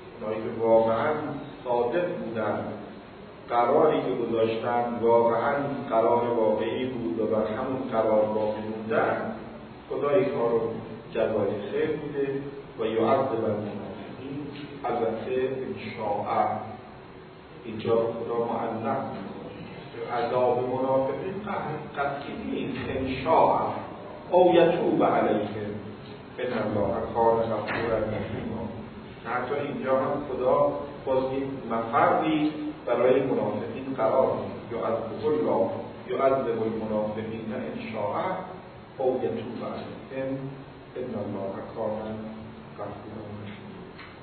که واقعا صادق بودن، قراری که گذاشتن واقعا قرار واقعی بود و بر همون قرار باقی موندن، خدا این کار رو جزای خیر میده و یعذب المنافقین. البته انشاء اینجا خدا معلق میکنه عذاب منافقین قطعی نیست، انشاء او یتوب علیهم ان الله کان غفورا رحیما. حتی اینجا هم خدا باز این مفردی برای منافقین قرار میده، یعذب الله یعذب المنافقین انشاء او یتوب علیهم ان الله کان غفورا رحیما.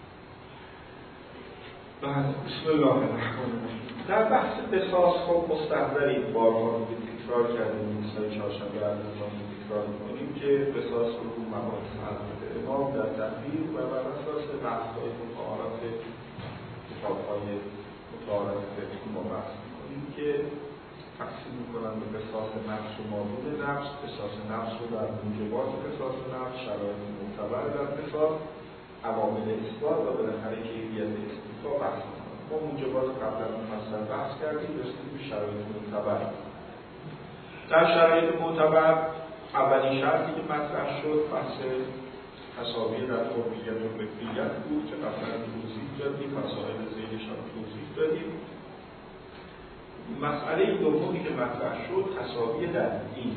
بسم الله الرحمن الرحیم. در بحث قصاص خب مستحضرید، بارها رو تکرار کردیم، مثل چهارشنبه عرضان تکرار کنیم که قصاص رو مباحث حضرت امام در تحریر و بر اساس بحث‌های متعارف کتاب‌های متعارف فقهی ما بحث می‌کنیم که تقسیم می‌کنن به قصاص نفس و مادون نفس. قصاص نفس رو در موجبات قصاص نفس، شرایط معتبر در قصاص، عوامل اثبات و بالاخره کیفیت استیفا بحث می‌کنیم. ما موجبات قبلا مفصل بحث کردیم، رسیدیم به شرایط معتبر. در شرایط معتبر اولین شرطی که مطرح شد بحث تساوی در حرمت و ملکیت بود که قبلا توضیح دادیم، مسائل ذیلش هم توضیح دادیم. مسئله دومی که مطرح شد تساوی در دین.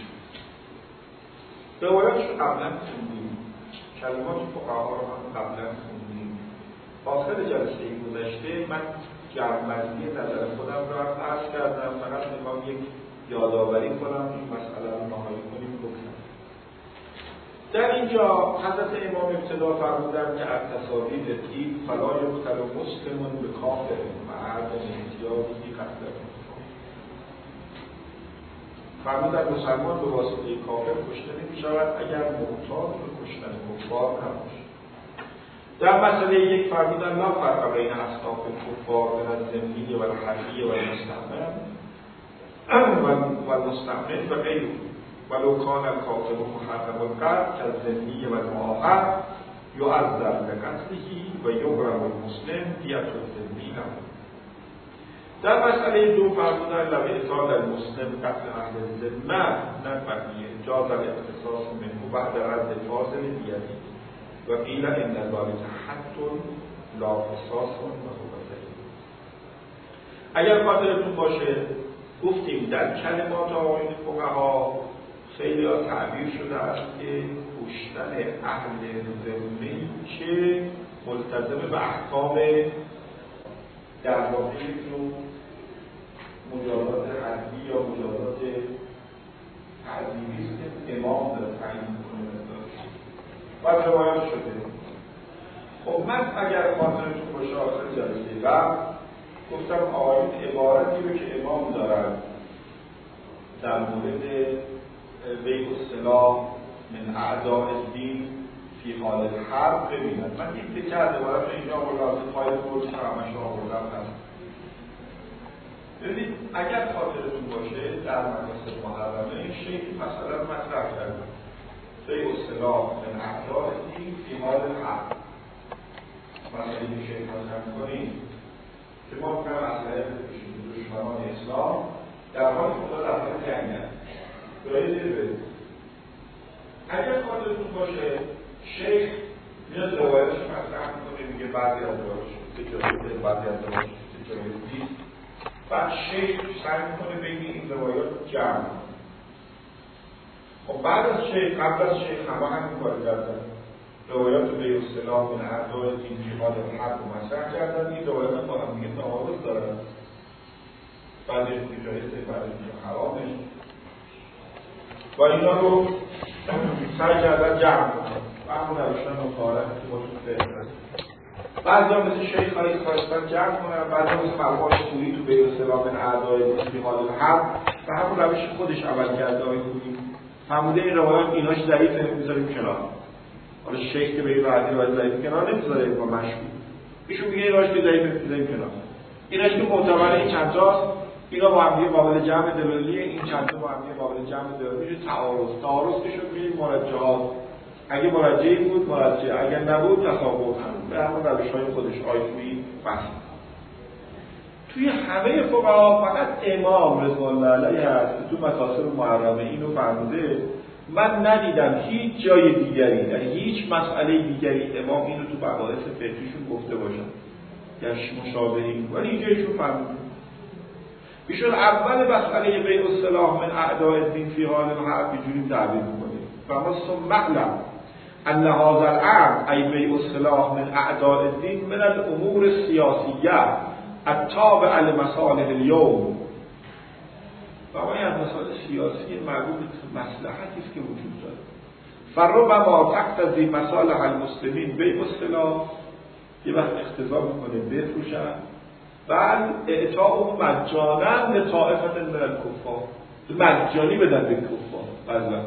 روایاتش رو قبلا خوندیم، کلمات فقها رو هم قبلا خوندیم. آخر جلسه گذشته من جمع‌بندی نظر خودم رو هم عرض کردم، فقط میخوام یک یادآوری کنم این مسئله رو نهایی کنیم بکنم. در اینجا حضرت امام ابتدا فرمودند که التساوی بالدین فلا یقتل مسلم بکافر مع عدم احتیاجی قتله. فرمودند مسلمان به واسطه کافر کشته نمی‌شود اگر محتاج به کشتن کفار نباشد. در مسئله یک فرمودند لا فرق بین اصناف کفار من الذمی و الحربی و المستعمر و المستعمل و غیره ولو کان الکافر محرم القتل کالذمی و المعاهد یعذر بقتله و یغرم المسلم دیت الذمی له. در مسئله دو فرمودند لو اعتاد المسلم قتل اهل الذمه نبغي اجاز الاختصاص منه بعد رد فاضل دیتی و قیل ان ذلک حد لا قصاص و هو ذلک. اگر خاطرتون باشه گفتیم در کلمات آیین فقها خیلی ها تعبیر شده است که کشتن اهل ذمه‌ای که ملتزم به احکام در واقع رو مجازات حدی یا مجازات تعذیبی است که امام داره تعیین می‌کنه و روایت شده. خب من اگر خاطرتون باشه آخر جلسه قبل گفتم آیین عبارتی رو که امام دارن در مورد بیع السلاح من اعداء الدین فی حال الحرب ببینن. من این تکه از عبارت رو اینجا آوردم، فایل بود که همش آوردم هست. ببینید اگر خاطرتون باشه در مجلس محرمه این شیخ مثلا مطرح کرد بیع السلاح من اعداء الدین فی حال الحرب. مثلا این شیخ مطرح کنید که ما کنم اصلاحی بکشیم دشمنان اسلام در حال خدا در حال جنگ هست. برای دیره اگر خاطرتون باشه شیخ میاد روایتش مطرح میکنه، میگه بعضی از روایتش تجاریده، بعضی از روایتش تجاریده نیست. بعد شیخ سعی میکنه بین این روایات جمع. خب بعد از شیخ قبل از شیخ همه همین کار کردن، روایات بیع السلاح من اعداء الدین فی حال الحرب رو مطرح کردن. این روایات با هم دیگه تعارض دارن، بعضی جایزه بعضی حرامه و اینا رو سعی کردن جمع کنن و همون روشن مطالعه که با تو فکر هست. بعضی هم مثل شیخ هایی خواستن جمع کنن، بعضی هم مثل مرحوم خویی تو بیع السلاح من اعداء الدین فی حال الحرب و همون روش خودش عمل کرده های خویی فرموده این روایات ایناش ضعیفه میذاریم کنار. حالا شیخ که به این راحتی روایت ضعیف کنار نمیذاره با مشهور، ایشون میگه ایناش که ضعیفه میذاریم کنار. ایناش که معتبره این چند تاست، اینا با هم دیگه قابل جمع دلالیه، این چند تا با هم دیگه قابل جمع دلالیه. میشه تعارض تعارض که شد میگیم مرجحات اگه مرجعی بود مرجع، اگر نبود تصاوب، هم به همون روش‌های خودش آیتویی بس. توی همه فقها فقط امام رضوان الله علیه هست تو مکاسب محرمه اینو فرموده. من ندیدم هیچ جای دیگری در هیچ مسئله دیگری امام اینو تو مباحث فقهیشون گفته باشن یا مشابهی، ولی اینجا ایشون فرموده. ایشون اول مسئله بیع السلاح من اعداء الدین فی حال الحرب اینجوری تعبیر می‌کنه. فما ثم معلم ان هذا الامر ای بیع السلاح من اعداء الدین من الامور السیاسیه التابع لمصالح اليوم. و ما از مسائل سیاسی مربوط به مصلحتی است که وجود داره. فربما تقتضی مصالح المسلمین بیع السلاح، یه وقت اقتضا میکنه بفروشن، بعد اعطاء مجانا لطائفه من الکفار، مجانی بدن به کفار. بعضا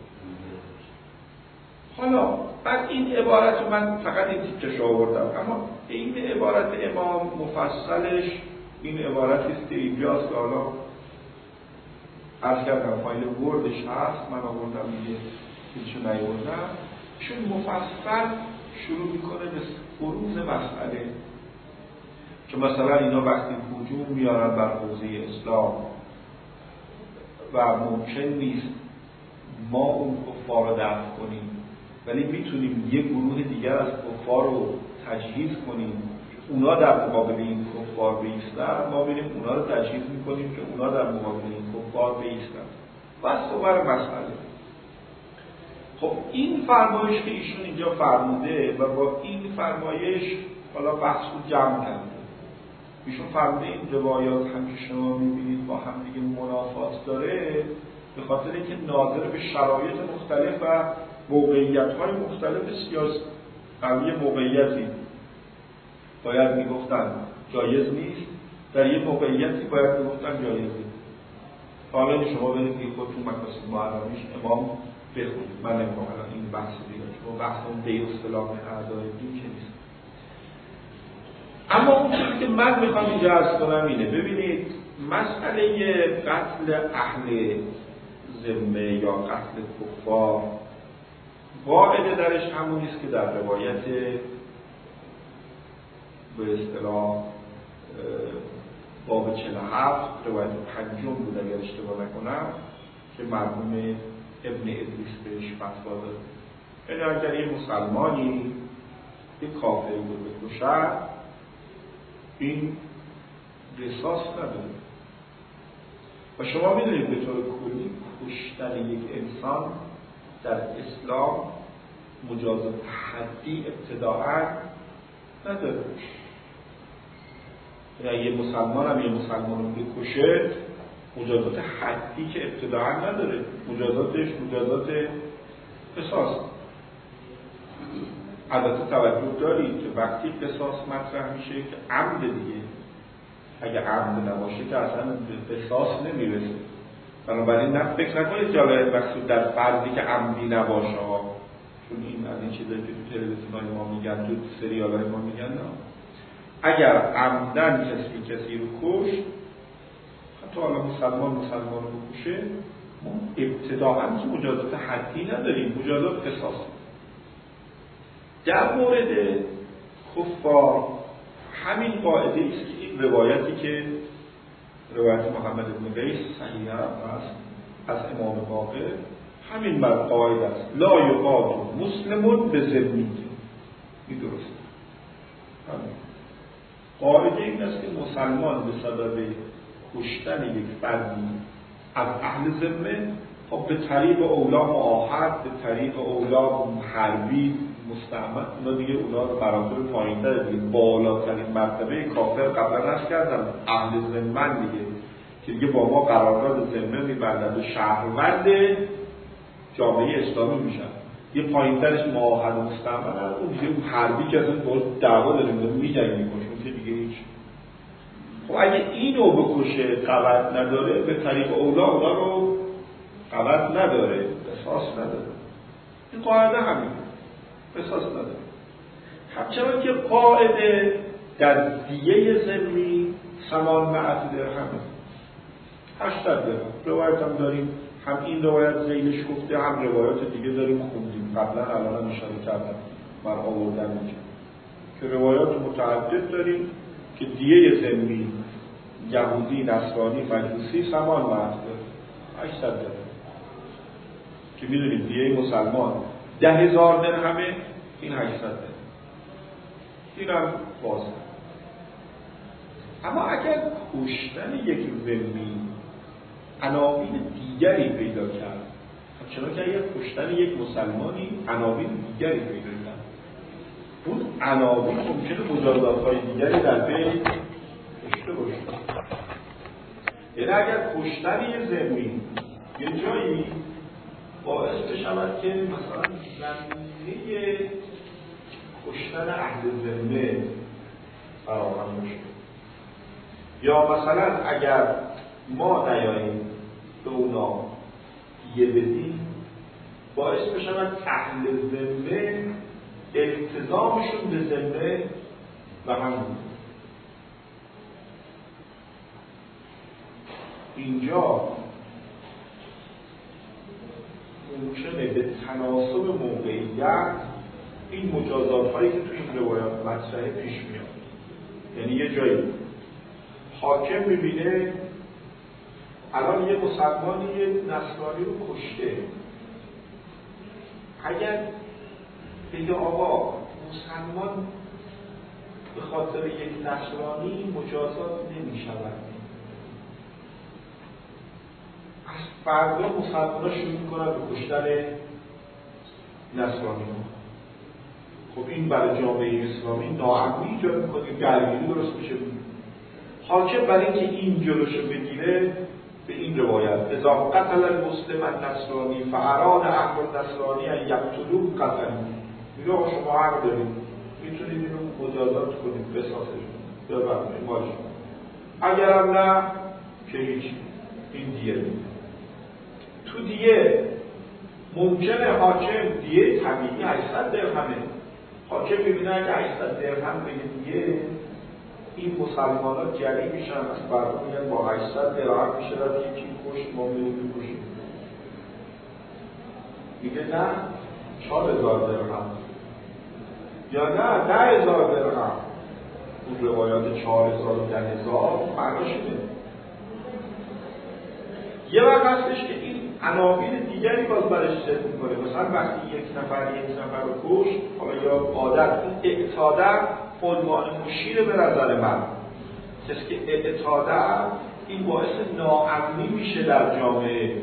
حالا بعد این عبارت رو من فقط این تیکش آوردم، اما این عبارت امام مفصلش این عبارتی است که اینجاست که حالا عرض کردم فایل وردش هست، من آوردم دیگه هیچو نیاوردم. چون مفصل شروع میکنه به بروز مسئله که مثلا اینا وقتی هجوم میارن بر حوزه اسلام و ممکن نیست ما اون کفار رو دفع کنیم، ولی میتونیم یک گروه دیگر از کفار رو تجهیز کنیم اونا در مقابل این کفار بایستن، ما بریم اونا رو تجهیز میکنیم که اونا در مقابل این کفار بایستن. بس دوباره مسئله. خب این فرمایش که ایشون اینجا فرموده و با این فرمایش حالا بحث رو جمع کرده. ایشون فرموده این روایات هم که شما میبینید با هم دیگه منافات داره به خاطر اینکه ناظر به شرایط مختلف و موقعیت‌های مختلف سیاسی. در یه موقعیتی باید میگفتن جایز نیست، در یه موقعیتی باید میگفتن جایز نیست. حالا شما برید که خودتون مکاسب محرمیش امام بخونید، من نمی‌خوام الان این بحث دیگه، شما بحث اون بیع السلاح من اعداء الدین که نیست. اما اون چیزی که من میخوام اینجا عرض کنم اینه، ببینید مسئله قتل اهل ذمه یا قتل کفار قاعده درش همونی است که در روایت به اصطلاح باب چهل و هفت روایت پنجم بود اگر اشتباه نکنم که مرحوم ابن ادریس بهش فتوا داد. یعنی اگر یه مسلمانی یه کافری رو بکشه این قصاص نداره. و شما میدونید به طور کلی کشتن یک انسان در اسلام مجازات حدی ابتداعا نداره. یعنی یه مسلمان هم یه مسلمان رو بکشه مجازات حدی که ابتداعا نداره، مجازاتش مجازات قصاص. البته توجه دارید که وقتی قصاص مطرح میشه که عمد دیگه، اگه عمد نباشه که اصلا به قصاص نمیرسه. بنابراین نه فکر نکنید جالب وقتی در فرضی که عمدی نباشه ها، چون این از این چیزایی که تو تلویزیونای ما میگن، تو سریالای ما میگن، نه اگر عمدن کسی کسی رو کش، حتی حالا مسلمان مسلمان رو بکشه، ما ابتداعا که مجازات حدی نداریم، مجازات قصاص. در مورد کفار همین قاعده است که این روایتی که روایت محمد بن قیس صحیح است از امام باقر همین بر قاعده است، لا یقاتل مسلمون به ذمی. این درست همین قاعده این است که مسلمان به سبب کشتن یک فردی از اهل ذمه خب به طریق اولا معاهد، به طریق اولا حربی مستعمل، اونا دیگه اونا رو براتر پایین‌تر دیگه بالاترین مرتبه کافر قبلا نشد کردن اهل ذمه دیگه که دیگه با ما قرارداد ذمه می‌بندن و شهروند جامعه اسلامی میشن. یه پایین‌ترش معاهد مستعمل، اون دیگه اون حربی که اصلا با دعوا داریم می‌جنگیم می‌کنه که دیگه هیچ. خب اگه اینو بکشه قوت نداره، به طریق اولا اونا رو قوت نداره، اساس نداره. این قاعده همین اساس نداره. همچنان که قاعده در دیه ذمی سمان معت درهمه، هشتصد درهم روایت هم داریم هم این روایت ذیلش گفته، هم روایات دیگه داریم خوندیم قبلا، الان هم اشاره کردم من آوردم اینجا که روایات متعدد داریم که دیه ذمی یهودی، نصرانی، مجوسی سمان مرد داره هشتصد درهم که میدونید دیه مسلمان ده هزار درهمه، این هشتصد درهم. این هم بازه. اما اگر کشتن یک ذمی عناوین دیگری پیدا کرد، چون که اگر کشتن یک مسلمانی عناوین دیگری پیدا کرد، اون عناوین ممکنه مجازات‌های دیگری در بین داشته باشه. یعنی اگر کشتن یک ذمی یه جایی باعث بشود که مثلا زمینه کشتن اهل ذمه فراهم بشه، یا مثلا اگر ما نیاییم به اونا دیه بدیم باعث بشود اهل ذمه التزامشون به ذمه و همون اینجا ممکنه به تناسب موقعیت این مجازات هایی که تو این روایات مطرحه پیش میاد. یعنی یه جایی حاکم میبینه الان یه مسلمانی یه نصرانی رو کشته، اگر بگه آقا مسلمان به خاطر یک نصرانی مجازات نمیشود، از فردا مسلمان ها شروع میکنن به کشتن نصرانی ها. خب این برای جامعه اسلامی ناامنی ایجاد میکنه، درگیری درست میشه. حاکم برای اینکه این جلوشو بگیره به این روایت اذا قتل المسلم النصرانی فاراد اهل النصرانی ان یقتلوه قتلوه، میگه آقا شما حق دارید، میتونید اینو مجازات کنید، بسازش کنید، ببرید مالش کنید، اگرم نه که هیچ، این دیه میده. تو دیه ممکنه حاکم دیه طبیعی هشتصد درهمه، حاکم میبینه اگه هشتصد درهم بگه دیه این مسلمان ها جری میشن، از فردا میگن با هشتصد درهم میشه را یکی کشت ما میریم بکشیم. میگه نه چهار هزار درهم یا نه ده هزار درهم. اون روایات چهار هزار و ده هزار معناش اینه. یه وقت هستش که این عناوین دیگری باز برش ذکر میکنه. مثلا وقتی یک نفر یک نفر رو کشت، حالا یا عادت این اعتاده عنوان مشیر به نظر من کسی که اعتاده این باعث ناامنی میشه در جامعه،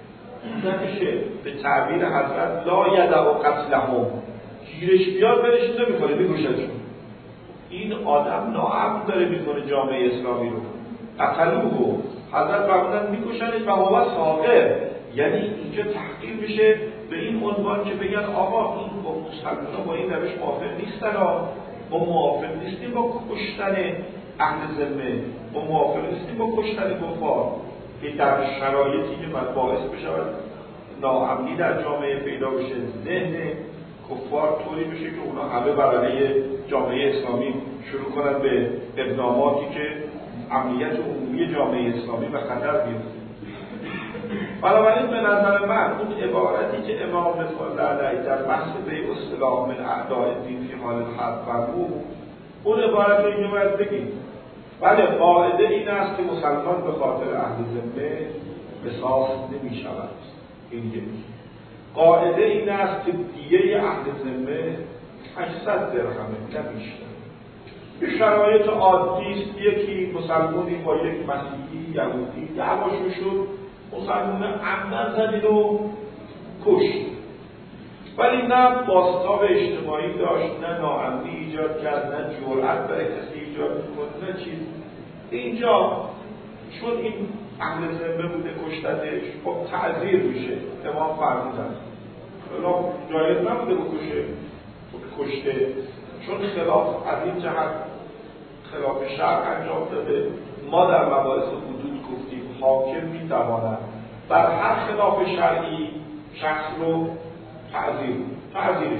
نمیشه به تعبیر حضرت لا یدع قتلهم، گیرش بیاد برش نمیکنه میگوشتشون. این آدم ناامن داره میکنه جامعه اسلامی رو. قتلوه حضرت فرمودن میکشنش و هو ساغر، یعنی اینجا تحقیر میشه به این عنوان که بگن آقا این با مسلمان‌ها با این روش موافق نیستن، ما موافق نیستیم با کشتن اهل ذمه، ما موافق نیستیم با کشتن کفار، که در شرایطی که باعث بشود ناامنی در جامعه پیدا بشه، ذهن کفار طوری بشه که اونا همه بر علیه جامعه اسلامی شروع کنن به اقداماتی که امنیت عمومی جامعه اسلامی به خطر بیفته. بنابراین به نظر من اون عبارتی که امام رضا علیه در بحث به اصطلاح من اعداء دین فی حال الحرب فرمود، اون عبارت رو اینجا باید بگیم. بله قاعده این است که مسلمان به خاطر اهل ذمه قصاص نمی شود. این یک. قاعده این است که دیه اهل ذمه هشتصد درهمه نه بیشتر. به شرایط عادی است یکی مسلمانی با یک مسیحی یهودی دعواشون شد، مسلمان عمدن زدید و کشت، ولی نه بازتاب اجتماعی داشت، نه ناامنی ایجاد کرد، نه جرأت برای کسی ایجاد می‌کنه، نه چیز. اینجا چون این اهل ذمه بوده کشتنش، خب تعزیر میشه. امام فرمودن حالا جایز نبوده بکشه، کشته، چون خلاف از این جهت خلاف شرع انجام داده. ما در مباحث حدود گفتیم حاکم میتواند بر هر خلاف شرعی شخص رو تعزیر تعزیرش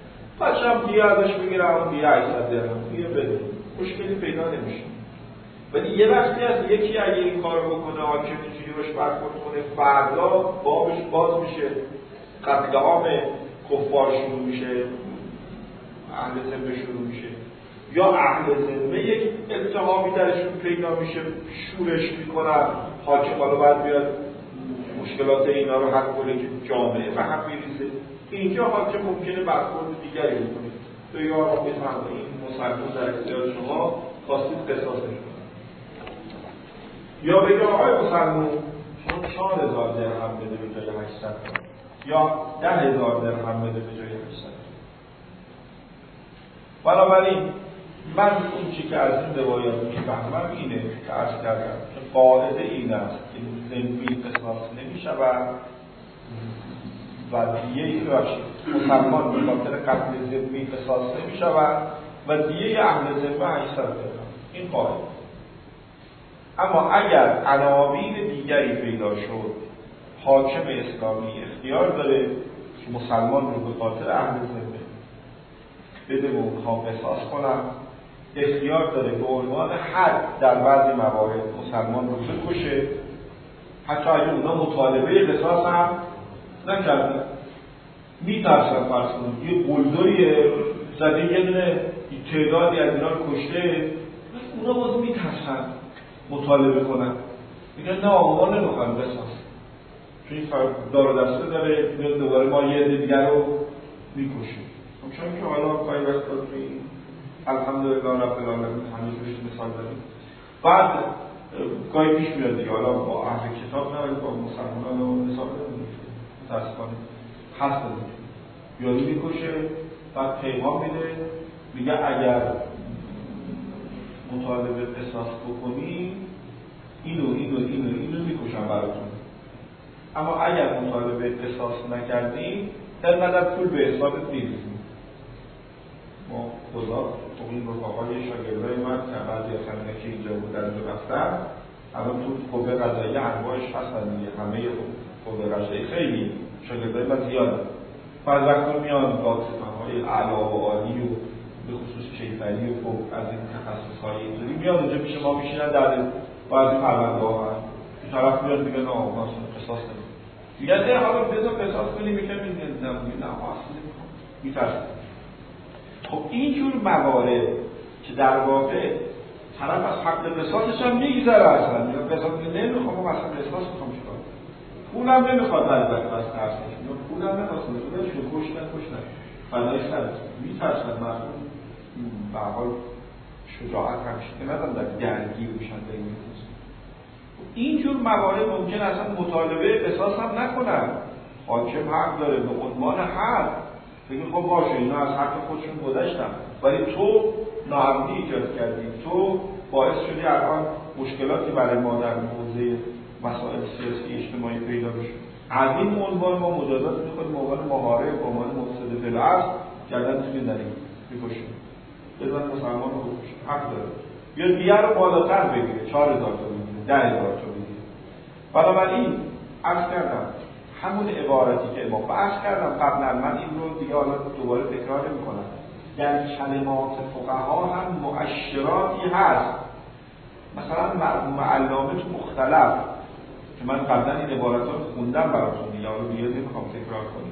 بچه هم دیگه ازش میگیره، هم دیگه هشتصد درهم دیگه بده، مشکلی پیدا نمیشه. ولی یه وقتی هست یکی اگه این کار بکنه حاکم اینجوری روش برخورد کنه، فردا بابش باز میشه، قتل عام کفار شروع میشه، اهل ذمه شروع میشه، یا اهل ذمه یک اتهامی درشون پیدا میشه، شورش میکنن، حاکم حالا باید بیاد مشکلات اینا رو حل کنه که جامعه به هم میریزه. اینجا حاکم ممکنه برخورد دیگری بکنه، تو یا بفهم این مسلمان در اختیار شما خواستید قصاصش کنید، یا بگه آقای مسلمان شما چهار هزار درهم بده به جای هشتصد یا ده هزار درهم بده به جای هشتصد. بنابراین من اون چی که از این روایات میفهمم اینه که عرض کردم که قاعده این است که ذمی قصاص نمیشود و دیه ای ببخشید مسلمان به خاطر قتل ذمی قصاص نمیشود و دیه اهل ذمه هشتصد درهم. این قاعده. اما اگر عناوین دیگری پیدا شد، حاکم اسلامی اختیار داره که مسلمان رو به خاطر اهل ذمه بده و اونها قصاص کنن، اختیار داره به عنوان حد در بعضی موارد مسلمان رو بکشه، حتی اگه اونا مطالبه قصاص هم نکردن، میترسن فرض کنید یه قلدری زده یه دونه تعدادی از اینا رو کشته، اونا باز میترسن مطالبه کنن، میگن نه آقا ما نمیخوایم قصاص، چون این دار و دسته داره، میاد دوباره ما یه عده دیگر رو میکشیم. چون که حالا پای وقت رو این الحمدلله رب العالمین همیشه روش مثال داریم. بعد گاهی پیش میاد دیگه، حالا با اهل کتاب نه ولی با مسلمانان رو حساب نمیشه، متاسفانه هست دیگه، یاری میکشه، بعد پیغام میده، میگه اگر مطالبه قصاص بکنی اینو اینو اینو اینو میکشم براتون، اما اگر مطالبه قصاص نکردی اینقدر پول به حسابت میریزیم. ما خدا تو این رفقای شاگردای من که بعضی از همینه که اینجا بودن و رفتن الان تو قوه قضاییه انواعش هستن دیگه، همه قوه قضاییه خیلی شاگردای من زیاده، بعض وقتا میان دادستان‌های اعلی و عالی و به خصوص کیفری و فوق از این تخصص‌های اینطوری میاد اونجا پیش ما میشینن در بعضی پرونده‌ها هست، این طرف میاد میگه نه آقا ما قصاص نمی‌کنیم، میگن نه حالا بذار قصاص کنیم میگن نه نه اصلا نمی‌خوام، میترسن. خب اینجور موارد که در واقع طرف از حق قصاصش هم میگذره، اصلا یا قصاص نمیخوام، اصلا قصاص میخوام چیکار، پولم نمیخواد برای بس ترسش، یا پولم نخواست نمیخواد شو کشتن کشتن فدای سرت، میترسن مردم به حال شجاعت همیشه که ندارن در درگیر میشن به این روز. اینجور موارد ممکن اصلا مطالبه قصاص هم نکنن، حاکم حق داره به عنوان حق بگی خب باشه اینا از حق خودشون گذشتن، ولی تو ناامنی ایجاد کردی، تو باعث شدی الان مشکلاتی برای ما در حوزه مسائل سیاسی اجتماعی پیدا بشه، از این عنوان ما مجازات می‌خوایم به عنوان محارب، به عنوان مفسد فی الارض گردنتون می‌زنیم می‌کشیم، بزن مسلمان رو بکشیم، حق داره، یا دیگه رو بالاتر بگیره، چهار هزار تا بگیره، ده هزار تا بگیره. بنابراین عرض کردم همون عبارتی که ما بحث کردم قبلا، من این رو دیگه حالا دوباره تکرار نمی‌کنم، در کلمات فقها هم مؤشراتی هست، مثلا مرحوم علامه تو مختلف که من قبلا این عبارات رو خوندم براتون دیگه، حالا دیگه نمی‌خوام تکرار کنیم،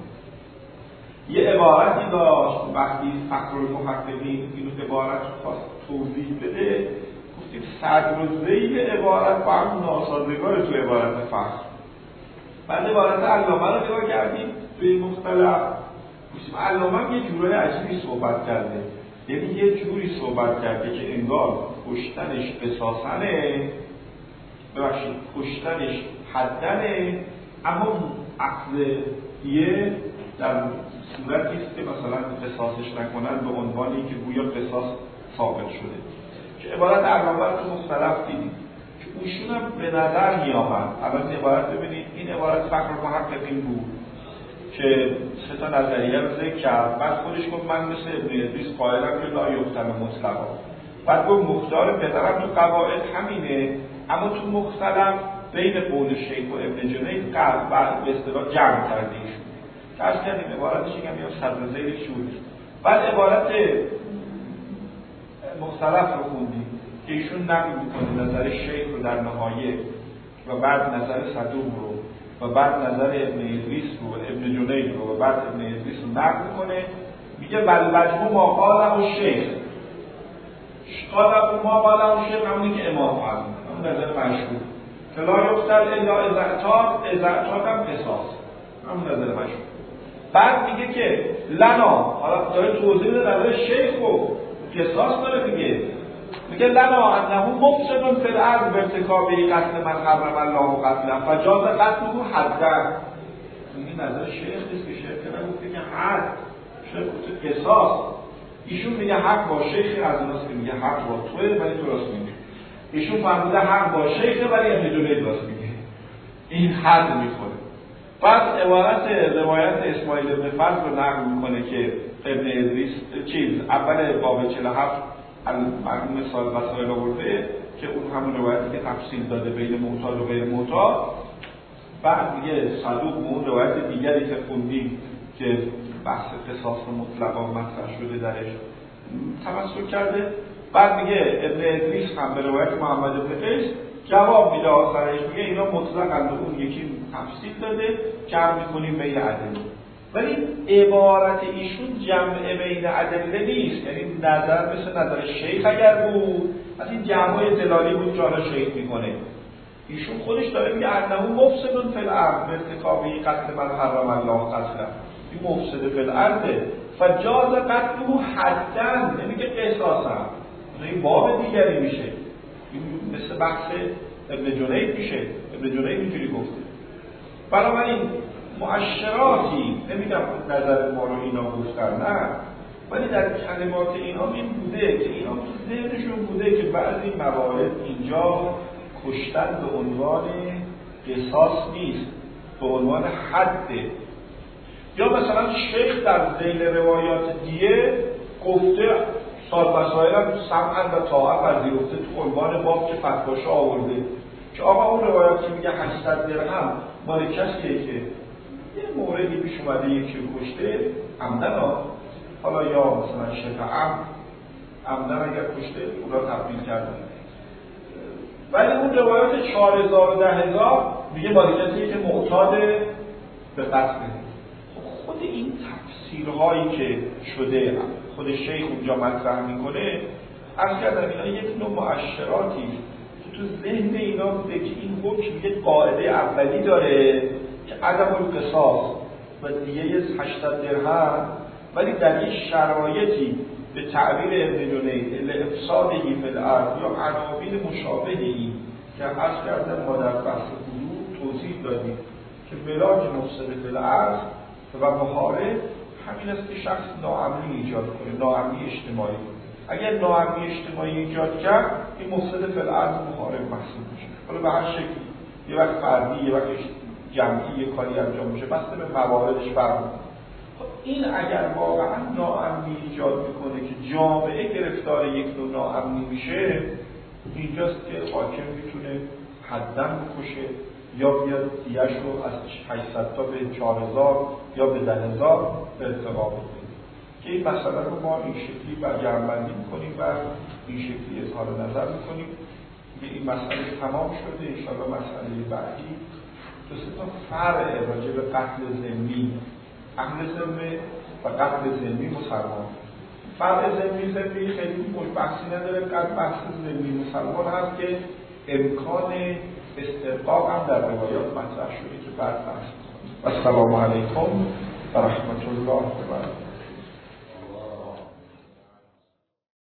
یه عبارتی داشت وقتی فخرالمحققین اینو عبارت خواست توضیح بده، گفتیم صدر و ذیل عبارت با هم ناسازگار تو عبارت فخر. بعد عبارت علامه رو نگاه کردیم توی مختلف، گفتیم علامه یه جورای عجیبی صحبت کرده، یعنی یه جوری صحبت کرده که انگار کشتنش قصاصنه، ببخشید کشتنش حدنه، اما اخذ یه در صورتی است که مثلا قصاصش نکنن به عنوانی که گویا قصاص ثابت شده، که عبارت علامه رو تو مختلف دیدیم که اوشون هم به نظر می آمد. الان عبارت ببینید، این عبارت فخرالمحققین بود که سه تا نظریه رو ذکر کرد، بعد خودش گفت من مثل ابن ادریس قائلم که لا یقتل مطلقا، بعد گفت مختار پدرم تو قواعد همینه، اما تو مختلف بین قول شیخ و ابن جنید قلب بعد به اصطلاح جمع کرده ایشون که از کردیم عبارتش اینگه میام صدر زیر شوری. بعد عبارت مختلف رو خوندیم که ایشون نقل میکنه نظر شیخ رو در نهایه و بعد نظر صدوق رو و بعد نظر ابن ادریس رو و ابن جنید رو و بعد ابن ادریس رو نقل میکنه، میگه بل مجموع ما قاله الشیخ، قاله ما قاله الشیخ همونی که امام قال، همون نظر مشهور که لا یقتل الا اذا اعتاد، اذا اعتاد هم قصاص، همون نظر مشهور. بعد میگه که لنا، حالا داره توضیح میده نظر شیخ رو قصاص داره دیگه، میگه لنا انه مفسد فی الارض بارتکاب قتل من حرم الله قتله فجاز قتله حدا. میگه نظر شیخ نیست که شیخ نگفته که حد، شیخ گفته قصاص. ایشون میگه حق با شیخ، از اوناست که میگه حق با توه ولی تو راست میگه. ایشون فهمیده حق با شیخه ولی ابن جنید راست میگه. این حد میخوره. بعد عبارت روایت اسماعیل ابن فضل رو نقل میکنه که ابن ادریس چیز اول باب چهل و هفت مرحوم سال وسائل آورده که اون همون روایتی که تفصیل داده بین معتاد و غیر معتاد. بعد میگه صدوق اون روایت دیگری که خوندیم که بحث قصاص مطلقا مطرح شده درش تمسک کرده. بعد میگه ابن ادریس هم به روایت محمد بن قیس جواب میده، آخرش میگه اینا مطلقاً به اون یکی تفصیل داده، جمع میکنیم بین ادله. ولی عبارت ایشون جمع بین ادله نیست، یعنی نظر مثل نظر شیخ اگر بود از این جمع‌های دلالی بود که حالا شیخ میکنه. ایشون خودش داره میگه انه مفسد فی الارض بارتکاب قتل من حرم الله قتله، این مفسد فی الارض فجاز قتله حدا، نمیگه قصاصا، این باب دیگری میشه، این مثل بحث ابن جنید میشه. ابن جنید اینجوری گفته. بنابراین مؤشراتی، نمیگم نظر ما رو اینا گفتن، نه، ولی در کلمات اینا این بوده که اینا تو ذهنشون بوده که بعضی موارد اینجا کشتن به عنوان قصاص نیست، به عنوان حده. یا مثلا شیخ در ذیل روایات دیگه گفته سال مسائل هم سمعن و طاعت پذیرفته تو عنوان باب که فتواش آورده که آقا اون روایات که میگه هشتصد درهم مال کسیه که یه موردی پیش اومده یکی رو کشته عمدن ها، حالا یا مثلا شفع عمد عمدن اگر کشته اونا تبدیل کردن. ولی اون روایات چهار هزار و ده هزار میگه مال کسیه که معتاد به قتله. خود این تفسیرهایی که شده خود شیخ اونجا مطرح میکنه، عرض کردم اینا یک نوع مؤشراتی که تو ذهن اینا بوده که این حکم یک قاعده اولی داره که عدم القصاص و دیگه هشتصد درهم، ولی در یک شرایطی به تعبیر ابن جنید لافسادهی فی الارض یا عناوین مشابهی که عرض کردم ما در بحث حدود توضیح دادیم که ملاک مفسد فی الارض و محارب همین است که شخص ناامنی ایجاد کنه، ناامنی اجتماعی. اگر ناامنی اجتماعی ایجاد کرد این مفسد فی الارض محارب محسوب میشه. حالا به هر شکلی، یه وقت فردی، یه وقت جمعی یه کاری انجام میشه، بسته به مواردش فرق میکنه. خب این اگر واقعا ناامنی ایجاد میکنه که جامعه گرفتار یک نوع ناامنی میشه، اینجاست که حاکم میتونه حداً بکشه یا بیاد دیهش رو از هشتصد تا به چهار هزار یا به ده هزار به ارتقا بده. که این مسئله رو ما این شکلی برجمع‌بندی میکنیم و این شکلی اظهار نظر میکنیم که این مسئله تمام شده. انشاءالله مسئله بعدی دو سه تا فرع راجع به قتل ذمی، اهل ذمه و قتل ذمی مسلمان. فرع ذمی ذمی خیلی بحثی نداره، قتل بحث ذمی مسلمان هست که امکان استرقاق هم در روایات مطرح شده که بعد بحث می‌کنیم. السلام علیکم و رحمت الله و برکاته.